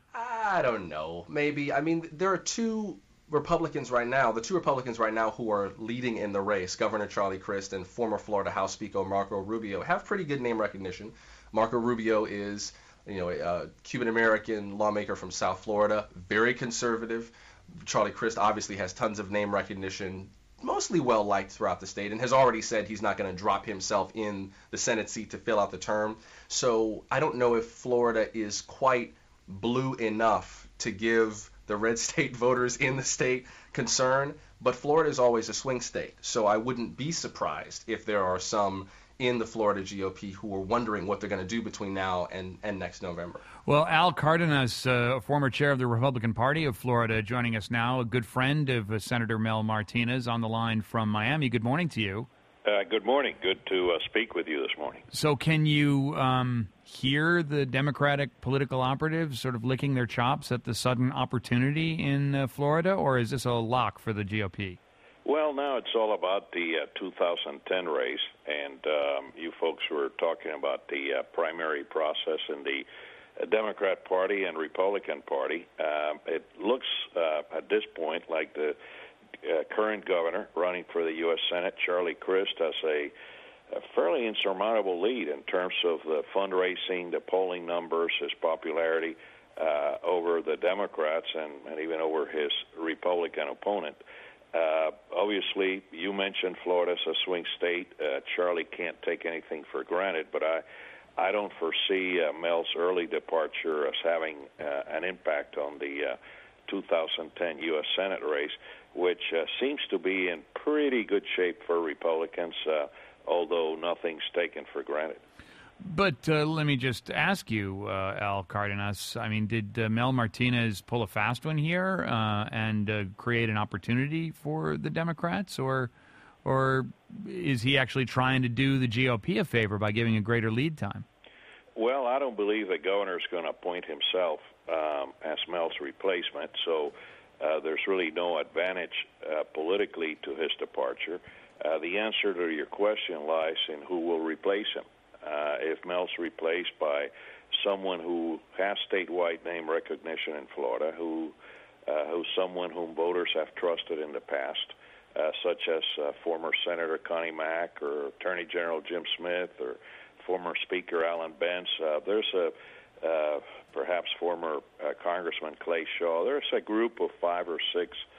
I don't know. Maybe. I mean, there are two Republicans right now, the two Republicans right now who are leading in the race, Governor Charlie Crist and former Florida House Speaker Marco Rubio, have pretty good name recognition. Marco Rubio is, you know, a Cuban-American lawmaker from South Florida, very conservative. Charlie Crist obviously has tons of name recognition, mostly well-liked throughout the state, and has already said he's not going to drop himself in the Senate seat to fill out the term. So I don't know if Florida is quite blue enough to give the red state voters in the state concern, but Florida is always a swing state, so I wouldn't be surprised if there are some in the Florida G O P who are wondering what they're going to do between now and, and next November. Well, Al Cardenas, uh, former chair of the Republican Party of Florida, joining us now, a good friend of uh, Senator Mel Martinez on the line from Miami. Good morning to you. Uh, good morning. Good to uh, speak with you this morning. So can you um, hear the Democratic political operatives sort of licking their chops at the sudden opportunity in uh, Florida, or is this a lock for the G O P? Well, now it's all about the uh, two thousand ten race, and um, you folks were talking about the uh, primary process in the uh, Democrat Party and Republican Party. Uh, it looks uh, at this point like the uh, current governor running for the U S Senate, Charlie Crist, has a, a fairly insurmountable lead in terms of the fundraising, the polling numbers, his popularity uh, over the Democrats and, and even over his Republican opponent. Uh, obviously, you mentioned Florida as a swing state. Uh, Charlie can't take anything for granted, but I, I don't foresee uh, Mel's early departure as having uh, an impact on the uh, two thousand ten U S Senate race, which uh, seems to be in pretty good shape for Republicans, uh, although nothing's taken for granted. But uh, let me just ask you, uh, Al Cardenas, I mean, did uh, Mel Martinez pull a fast one here uh, and uh, create an opportunity for the Democrats, or or is he actually trying to do the G O P a favor by giving a greater lead time? Well, I don't believe the governor's going to appoint himself um, as Mel's replacement, so uh, there's really no advantage uh, politically to his departure. Uh, the answer to your question lies in who will replace him. Uh, if Mel's replaced by someone who has statewide name recognition in Florida, who uh, who's someone whom voters have trusted in the past, uh, such as uh, former Senator Connie Mack or Attorney General Jim Smith or former Speaker Alan Bentz, uh, there's a uh, perhaps former uh, Congressman Clay Shaw. There's a group of five or six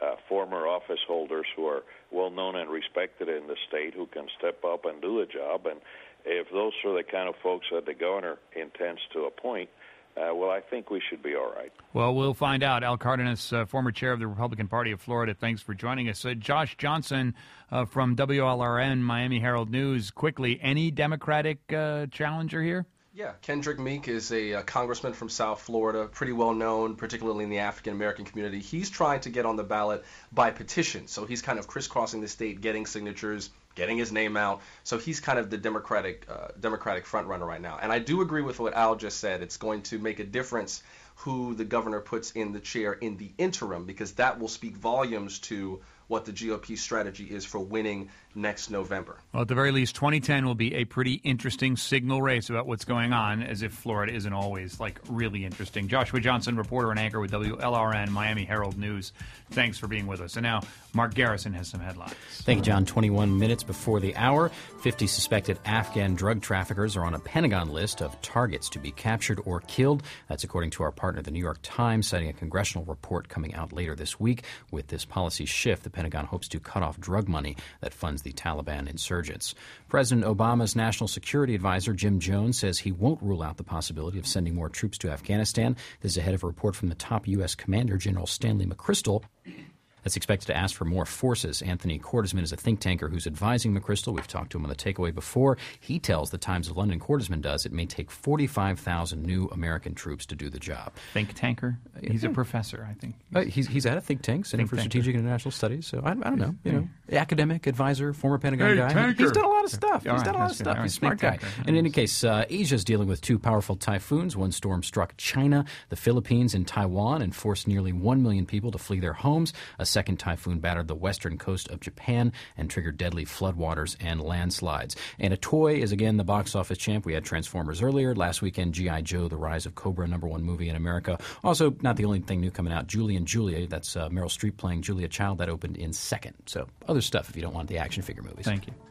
uh, former office holders who are well known and respected in the state who can step up and do the job. And if those are the kind of folks that the governor intends to appoint, uh, well, I think we should be all right. Well, we'll find out. Al Cardenas, uh, former chair of the Republican Party of Florida, thanks for joining us. Uh, Josh Johnson uh, from W L R N, Miami Herald News. Quickly, any Democratic uh, challenger here? Yeah, Kendrick Meek is a, a congressman from South Florida, pretty well known, particularly in the African-American community. He's trying to get on the ballot by petition, so he's kind of crisscrossing the state, getting signatures, getting his name out. So he's kind of the Democratic uh, Democratic frontrunner right now. And I do agree with what Al just said. It's going to make a difference who the governor puts in the chair in the interim, because that will speak volumes to what the G O P strategy is for winning next November. Well, at the very least, twenty ten will be a pretty interesting signal race about what's going on, as if Florida isn't always, like, really interesting. Joshua Johnson, reporter and anchor with W L R N, Miami Herald News. Thanks for being with us. And now, Mark Garrison has some headlines. Thank you, John. twenty-one minutes before the hour, fifty suspected Afghan drug traffickers are on a Pentagon list of targets to be captured or killed. That's according to our partner, the New York Times, citing a congressional report coming out later this week. With this policy shift, the Pentagon hopes to cut off drug money that funds the Taliban insurgents. President Obama's national security advisor, Jim Jones, says he won't rule out the possibility of sending more troops to Afghanistan. This is ahead of a report from the top U S commander, General Stanley McChrystal, that's expected to ask for more forces. Anthony Cordesman is a think tanker who's advising McChrystal. We've talked to him on the takeaway before. He tells the Times of London, Cordesman does, it may take forty-five thousand new American troops to do the job. Think tanker? He's a professor, I think. Uh, he's he's at a think tank, Center Think for tanker. Strategic and International Studies. So I, I don't know, you know, academic advisor, former Pentagon Hey, guy. tanker. He's done a lot of stuff. All He's right, done a lot of that's good. stuff. All He's a right, smart guy. think tanker. In any case, uh, Asia's dealing with two powerful typhoons. One storm struck China, the Philippines, and Taiwan, and forced nearly one million people to flee their homes. A second typhoon battered the western coast of Japan and triggered deadly floodwaters and landslides. And a toy is again the box office champ. We had Transformers earlier. Last weekend, G I. Joe, The Rise of Cobra, number one movie in America. Also, not the only thing new coming out, Julie and Julia. That's uh, Meryl Streep playing Julia Child. That opened in second. So other stuff if you don't want the action figure movies. Thank you.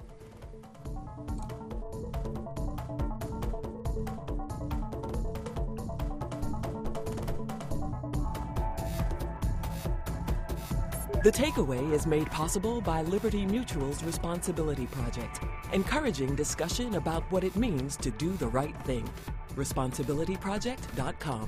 The Takeaway is made possible by Liberty Mutual's Responsibility Project, encouraging discussion about what it means to do the right thing. responsibility project dot com.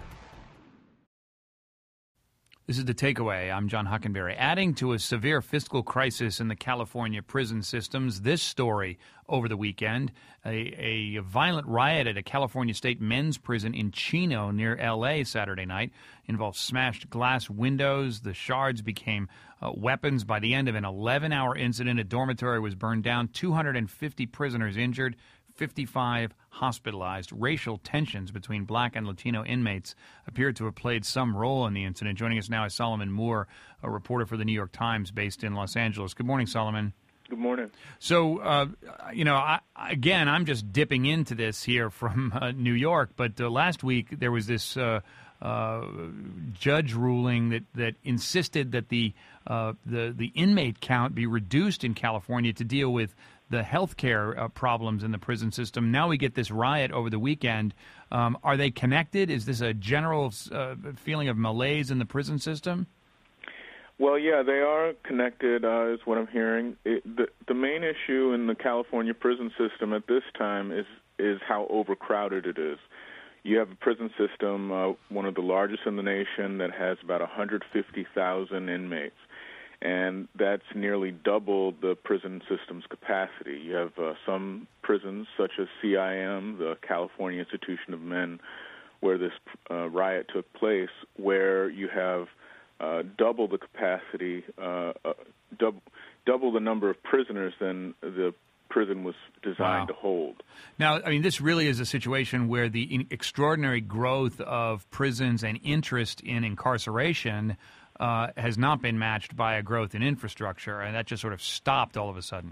This is The Takeaway. I'm John Hockenberry. Adding to a severe fiscal crisis in the California prison systems, this story over the weekend, a, a violent riot at a California state men's prison in Chino near L A Saturday night involved smashed glass windows. The shards became uh, weapons. By the end of an eleven-hour incident, a dormitory was burned down, two hundred fifty prisoners injured, fifty-five hospitalized. Racial tensions between black and Latino inmates appeared to have played some role in the incident. Joining us now is Solomon Moore, a reporter for the New York Times based in Los Angeles. Good morning, Solomon. Good morning. So, uh, you know, I, again, I'm just dipping into this here from uh, New York, but uh, last week there was this uh, uh, judge ruling that, that insisted that the, uh, the the inmate count be reduced in California to deal with the health care uh, problems in the prison system. Now we get this riot over the weekend. Um, are they connected? Is this a general uh, feeling of malaise in the prison system? Well, yeah, they are connected, uh, is what I'm hearing. It, the, the main issue in the California prison system at this time is, is how overcrowded it is. You have a prison system, uh, one of the largest in the nation, that has about one hundred fifty thousand inmates. And that's nearly double the prison system's capacity. You have uh, some prisons, such as C I M, the California Institution of Men, where this uh, riot took place, where you have uh, double the capacity, uh, uh, double, double the number of prisoners than the prison was designed Wow. to hold. Now, I mean, this really is a situation where the in- extraordinary growth of prisons and interest in incarceration uh, has not been matched by a growth in infrastructure, and that just sort of stopped all of a sudden.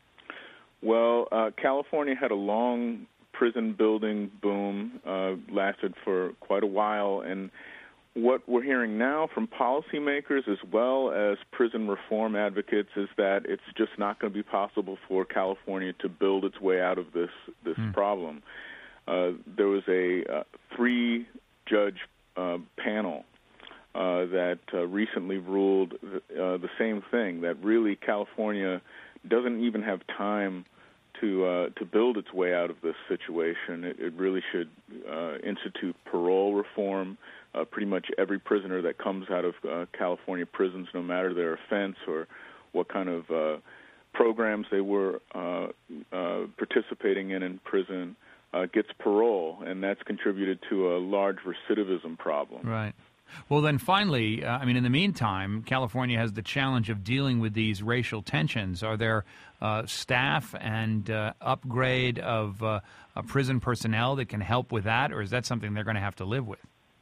Well, uh, California had a long prison building boom, uh, lasted for quite a while, and what we're hearing now from policymakers as well as prison reform advocates is that it's just not going to be possible for California to build its way out of this this Hmm. problem. Uh, there was a uh, three-judge uh, panel uh, that uh, recently ruled uh, the same thing, that really California doesn't even have time to uh, to build its way out of this situation. It, it really should uh, institute parole reform. Uh, pretty much every prisoner that comes out of uh, California prisons, no matter their offense or what kind of uh, programs they were uh, uh, participating in in prison, uh, gets parole, and that's contributed to a large recidivism problem. Right. Well, then finally, uh, I mean, in the meantime, California has the challenge of dealing with these racial tensions. Are there uh, staff and uh, upgrade of uh, uh, prison personnel that can help with that, or is that something they're going to have to live with?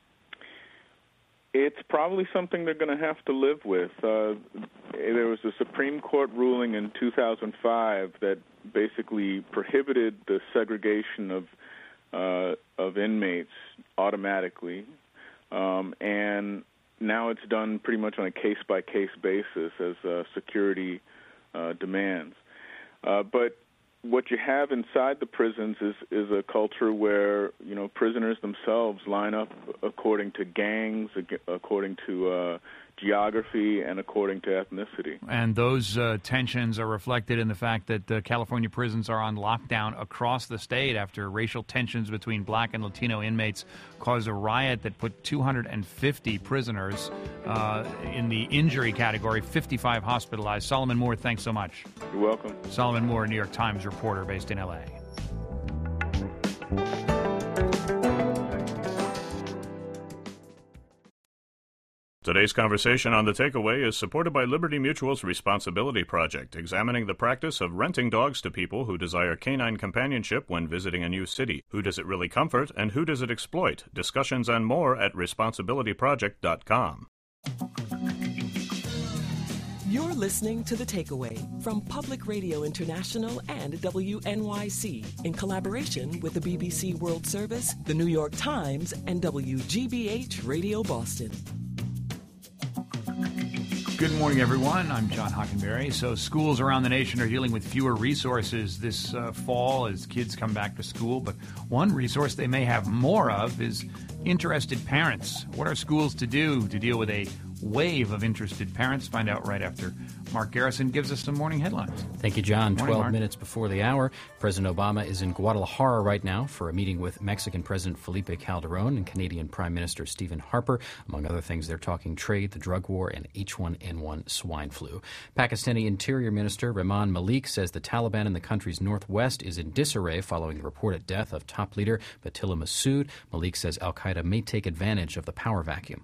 It's probably something they're going to have to live with. Uh, there was a Supreme Court ruling in two thousand five that basically prohibited the segregation of uh, of inmates automatically. Um, and now it's done pretty much on a case-by-case basis as uh, security uh, demands. Uh, but what you have inside the prisons is, is a culture where, you know, prisoners themselves line up according to gangs, according to uh, geography, and according to ethnicity. And those uh, tensions are reflected in the fact that uh, California prisons are on lockdown across the state after racial tensions between black and Latino inmates caused a riot that put two hundred fifty prisoners uh, in the injury category, fifty-five hospitalized. Solomon Moore, thanks so much. You're welcome. Solomon Moore, New York Times reporter based in L A Today's conversation on The Takeaway is supported by Liberty Mutual's Responsibility Project, examining the practice of renting dogs to people who desire canine companionship when visiting a new city. Who does it really comfort, and who does it exploit? Discussions and more at responsibility project dot com. You're listening to The Takeaway from Public Radio International and W N Y C in collaboration with the B B C World Service, the New York Times, and W G B H Radio Boston. Good morning, everyone. I'm John Hockenberry. So schools around the nation are dealing with fewer resources this uh, fall as kids come back to school. But one resource they may have more of is interested parents. What are schools to do to deal with a wave of interested parents? Find out right after Mark Garrison gives us some morning headlines. Thank you, John. Morning, Twelve Mark. minutes before the hour, President Obama is in Guadalajara right now for a meeting with Mexican President Felipe Calderon and Canadian Prime Minister Stephen Harper. Among other things, they're talking trade, the drug war, and H one N one swine flu. Pakistani Interior Minister Rehman Malik says the Taliban in the country's northwest is in disarray following the reported death of top leader Batillah Massoud. Malik says al-Qaeda may take advantage of the power vacuum.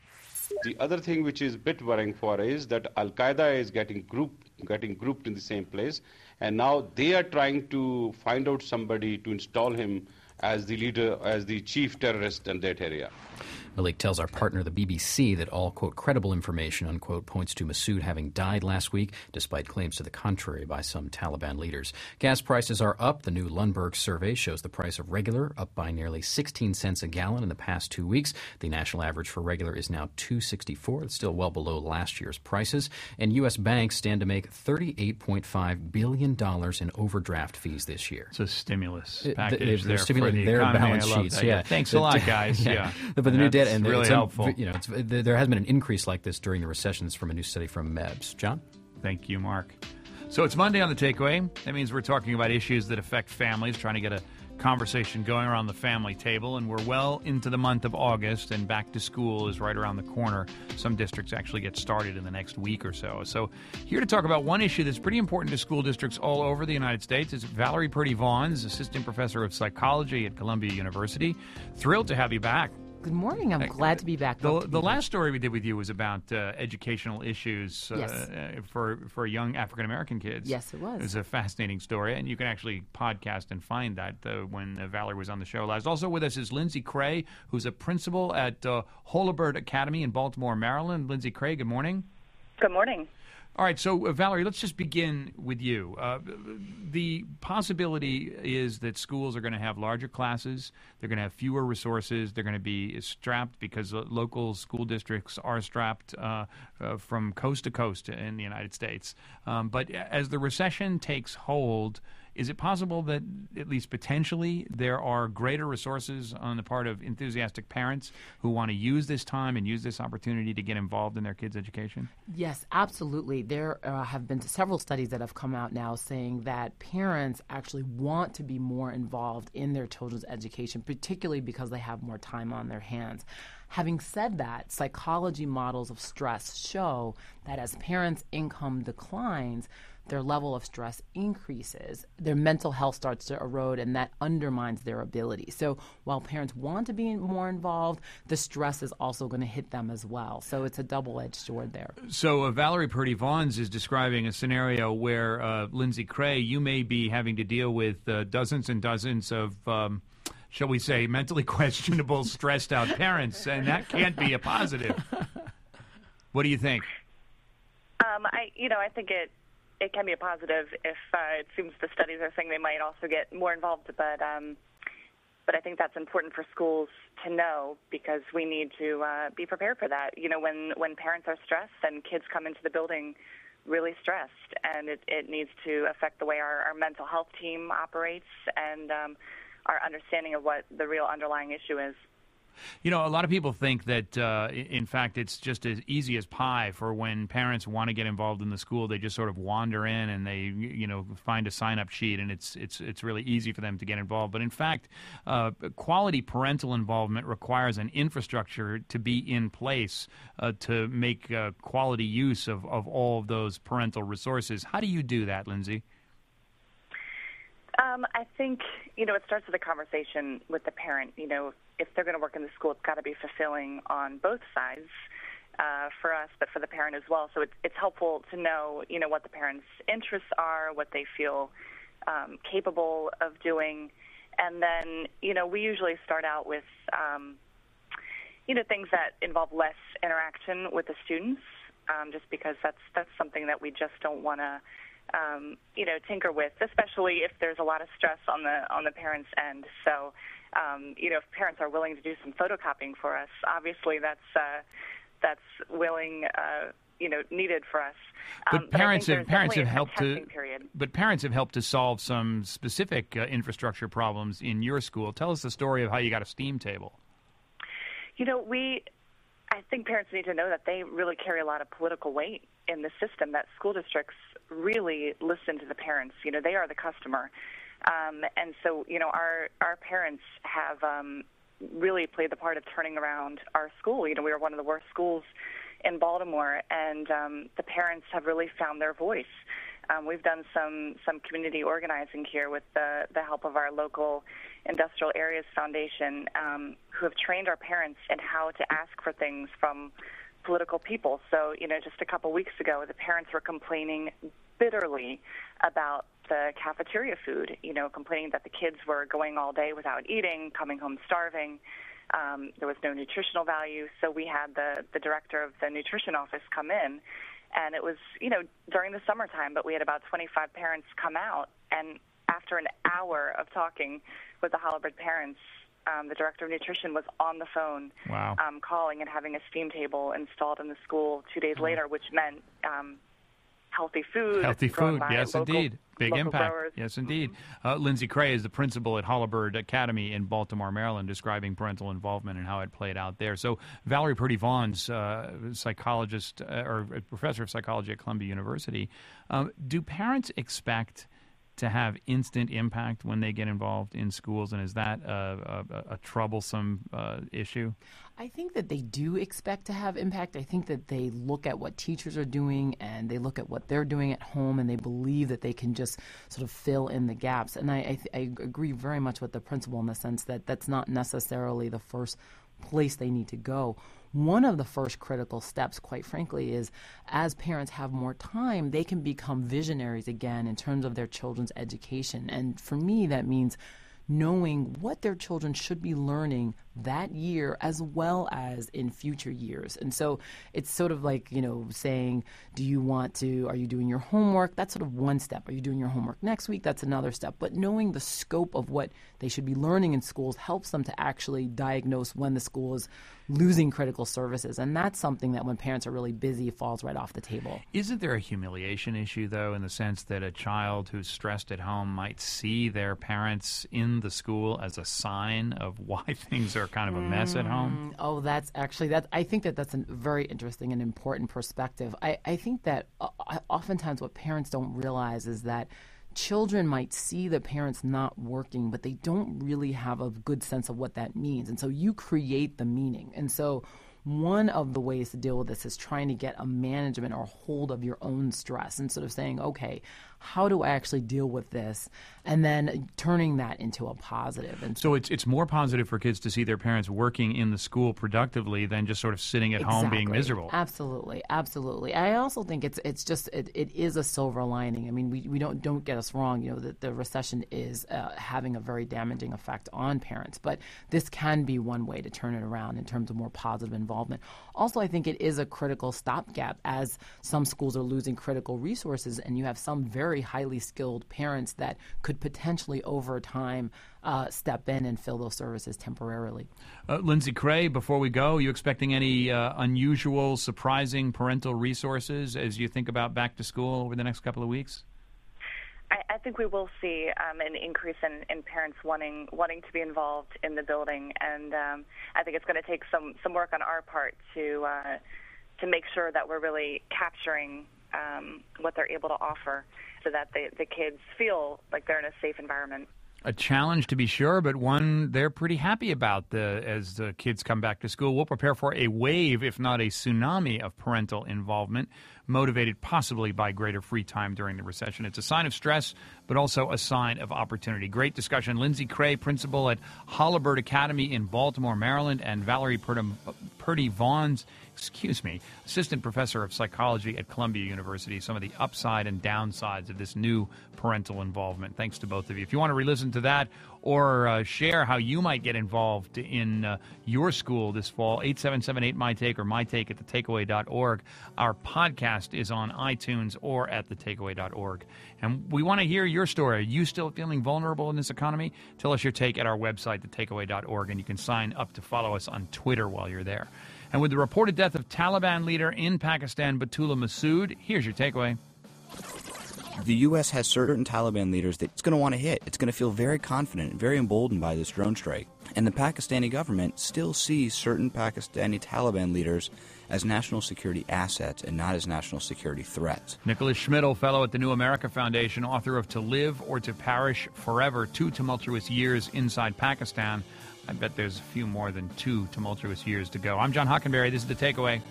The other thing which is a bit worrying for is that Al-Qaeda is getting grouped, getting grouped in the same place, and now they are trying to find out somebody to install him as the leader, as the chief terrorist in that area. Malik tells our partner, the B B C, that all, quote, credible information, unquote, points to Massoud having died last week, despite claims to the contrary by some Taliban leaders. Gas prices are up. The new Lundberg survey shows the price of regular up by nearly sixteen cents a gallon in the past two weeks. The national average for regular is now two dollars and sixty-four cents. It's still well below last year's prices. And U S banks stand to make thirty-eight point five billion dollars in overdraft fees this year. It's a stimulus It- package they're there stimulating for the their economy. balance I love sheets. that. Yeah, Thanks a lot, guys. Yeah, but the new debt That's and really it's helpful. Un, you know, it's, there has been an increase like this during the recession. It's from a new study from M E B S. John, thank you, Mark. So it's Monday on The Takeaway. That means we're talking about issues that affect families, trying to get a conversation going around the family table. And we're well into the month of August, and back to school is right around the corner. Some districts actually get started in the next week or so. So here to talk about one issue that's pretty important to school districts all over the United States is Valerie Purdy-Vaughns, Assistant Professor of Psychology at Columbia University. Thrilled to have you back. Good morning. I'm glad to be back. The, the last story we did with you was about uh, educational issues uh, Yes. uh, for for young African American kids. Yes, it was. It was a fascinating story, and you can actually podcast and find that uh, when uh, Valerie was on the show last. Also with us is Lindsay Cray, who's a principal at uh, Holabird Academy in Baltimore, Maryland. Lindsay Cray, good morning. Good morning. All right, so uh, Valerie, let's just begin with you. Uh, the possibility is that schools are going to have larger classes, they're going to have fewer resources, they're going to be strapped because uh, local school districts are strapped uh, uh, from coast to coast in the United States. Um, but as the recession takes hold, Is it possible that, at least potentially, there are greater resources on the part of enthusiastic parents who want to use this time and use this opportunity to get involved in their kids' education? Yes, absolutely. There uh, have been several studies that have come out now saying that parents actually want to be more involved in their children's education, particularly because they have more time on their hands. Having said that, psychology models of stress show that as parents' income declines, their level of stress increases, their mental health starts to erode, and that undermines their ability. So while parents want to be more involved, the stress is also going to hit them as well. So it's a double-edged sword there. So uh, Valerie Purdy-Vaughns is describing a scenario where, uh, Lindsay Cray, you may be having to deal with uh, dozens and dozens of um, shall we say, mentally questionable, stressed-out parents, and that can't be a positive. What do you think? Um, I, you know, I think it it can be a positive if uh, it seems the studies are saying they might also get more involved, but um, but I think that's important for schools to know because we need to uh, be prepared for that. You know, when when parents are stressed, then kids come into the building really stressed, and it, it needs to affect the way our, our mental health team operates and um, our understanding of what the real underlying issue is. You know, a lot of people think that, uh, in fact, it's just as easy as pie for when parents want to get involved in the school. They just sort of wander in and they, you know, find a sign-up sheet, and it's it's it's really easy for them to get involved. But in fact, uh, quality parental involvement requires an infrastructure to be in place uh, to make uh, quality use of, of all of those parental resources. How do you do that, Lindsay? Um, I think, you know, it starts with a conversation with the parent. You know, if they're going to work in the school, it's got to be fulfilling on both sides uh, for us, but for the parent as well. So it's, it's helpful to know, you know, what the parent's interests are, what they feel um, capable of doing. And then, you know, we usually start out with, um, you know, things that involve less interaction with the students, um, just because that's that's something that we just don't want to Um, you know, tinker with, especially if there's a lot of stress on the on the parents' end. So, um, you know, if parents are willing to do some photocopying for us, obviously that's uh, that's willing, uh, you know, needed for us. Um, but parents but have parents have helped to. Period. But parents have helped to solve some specific uh, infrastructure problems in your school. Tell us the story of how you got a steam table. You know, we. I think parents need to know that they really carry a lot of political weight in the system, that school districts really listen to the parents. You know, they are the customer. Um, and so, you know, our, our parents have um, really played the part of turning around our school. You know, we were one of the worst schools in Baltimore, and um, the parents have really found their voice. Um, we've done some, some community organizing here with the, the help of our local Industrial Areas Foundation, um, who have trained our parents in how to ask for things from political people. So, you know, just a couple weeks ago, the parents were complaining bitterly about the cafeteria food, you know, complaining that the kids were going all day without eating, coming home starving. Um, there was no nutritional value. So we had the, the director of the nutrition office come in. And it was, you know, during the summertime, but we had about twenty-five parents come out. And after an hour of talking with the Holabird parents, um, the director of nutrition was on the phone, wow. um, calling and having a steam table installed in the school two days later, which meant um, healthy food. Healthy food, yes, local, indeed. Big local impact. growers. Yes, indeed. Uh, Lindsay Cray is the principal at Holabird Academy in Baltimore, Maryland, describing parental involvement and how it played out there. So Valerie Purdy-Vaughns, uh, psychologist uh, or professor of psychology at Columbia University, um, do parents expect to have instant impact when they get involved in schools, and is that a, a, a troublesome uh, issue? I think that they do expect to have impact. I think that they look at what teachers are doing and they look at what they're doing at home, and they believe that they can just sort of fill in the gaps. And I, I, th- I agree very much with the principal in the sense that that's not necessarily the first place they need to go. One of the first critical steps, quite frankly, is as parents have more time, they can become visionaries again in terms of their children's education. And for me, that means knowing what their children should be learning that year as well as in future years. And so it's sort of like, you know, saying, do you want to, are you doing your homework? That's sort of one step. Are you doing your homework next week? That's another step. But knowing the scope of what they should be learning in schools helps them to actually diagnose when the school is losing critical services. And that's something that when parents are really busy falls right off the table. Isn't there a humiliation issue, though, in the sense that a child who's stressed at home might see their parents in the school as a sign of why things are kind of a mess at home? Mm, oh, that's actually, that. I think that that's a very interesting and important perspective. I, I think that uh, oftentimes what parents don't realize is that children might see the parents not working, but they don't really have a good sense of what that means. And so you create the meaning. And so one of the ways to deal with this is trying to get a management or hold of your own stress and sort of saying, okay, how do I actually deal with this? And then turning that into a positive. And so it's it's more positive for kids to see their parents working in the school productively than just sort of sitting at exactly. home being miserable. Absolutely, absolutely. I also think it's it's just it, it is a silver lining. I mean, we, we don't don't get us wrong. You know, that the recession is uh, having a very damaging effect on parents, but this can be one way to turn it around in terms of more positive involvement. Also, I think it is a critical stopgap as some schools are losing critical resources, and you have some very very highly skilled parents that could potentially over time uh, step in and fill those services temporarily. Uh, Lindsay Cray, before we go, are you expecting any uh, unusual, surprising parental resources as you think about back to school over the next couple of weeks? I, I think we will see um, an increase in, in parents wanting wanting to be involved in the building, and um, I think it's going to take some, some work on our part to uh, to make sure that we're really capturing um, what they're able to offer, so that the, the kids feel like they're in a safe environment. A challenge, to be sure, but one they're pretty happy about the, as the kids come back to school. We'll prepare for a wave, if not a tsunami, of parental involvement, motivated possibly by greater free time during the recession. It's a sign of stress, but also a sign of opportunity. Great discussion. Lindsay Cray, principal at Holabird Academy in Baltimore, Maryland, and Valerie Purdy Vaughns, excuse me, assistant professor of psychology at Columbia University, some of the upside and downsides of this new parental involvement. Thanks to both of you. If you want to re-listen to that or uh, share how you might get involved in uh, your school this fall, eight seven seven eight my take or mytake at the takeaway dot org. Our podcast is on iTunes or at the takeaway dot org. And we want to hear your story. Are you still feeling vulnerable in this economy? Tell us your take at our website, the takeaway dot org, and you can sign up to follow us on Twitter while you're there. And with the reported death of Taliban leader in Pakistan, Baitullah Masood, here's your takeaway. The U S has certain Taliban leaders that it's going to want to hit. It's going to feel very confident and very emboldened by this drone strike. And the Pakistani government still sees certain Pakistani Taliban leaders as national security assets and not as national security threats. Nicholas Schmidl, fellow at the New America Foundation, author of To Live or to Perish Forever, Two Tumultuous Years Inside Pakistan. I bet there's a few more than two tumultuous years to go. I'm John Hockenberry. This is The Takeaway.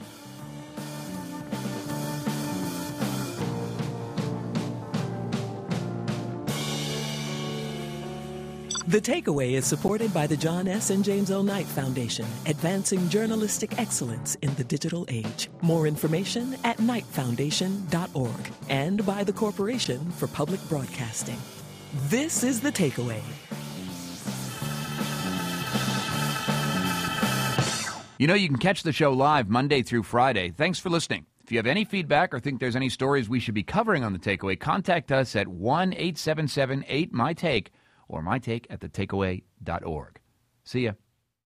The Takeaway is supported by the John S. and James L. Knight Foundation, advancing journalistic excellence in the digital age. More information at knight foundation dot org, and by the Corporation for Public Broadcasting. This is The Takeaway. You know, you can catch the show live Monday through Friday. Thanks for listening. If you have any feedback or think there's any stories we should be covering on The Takeaway, contact us at one eight seven seven eight my take or mytake at the takeaway dot org. See ya.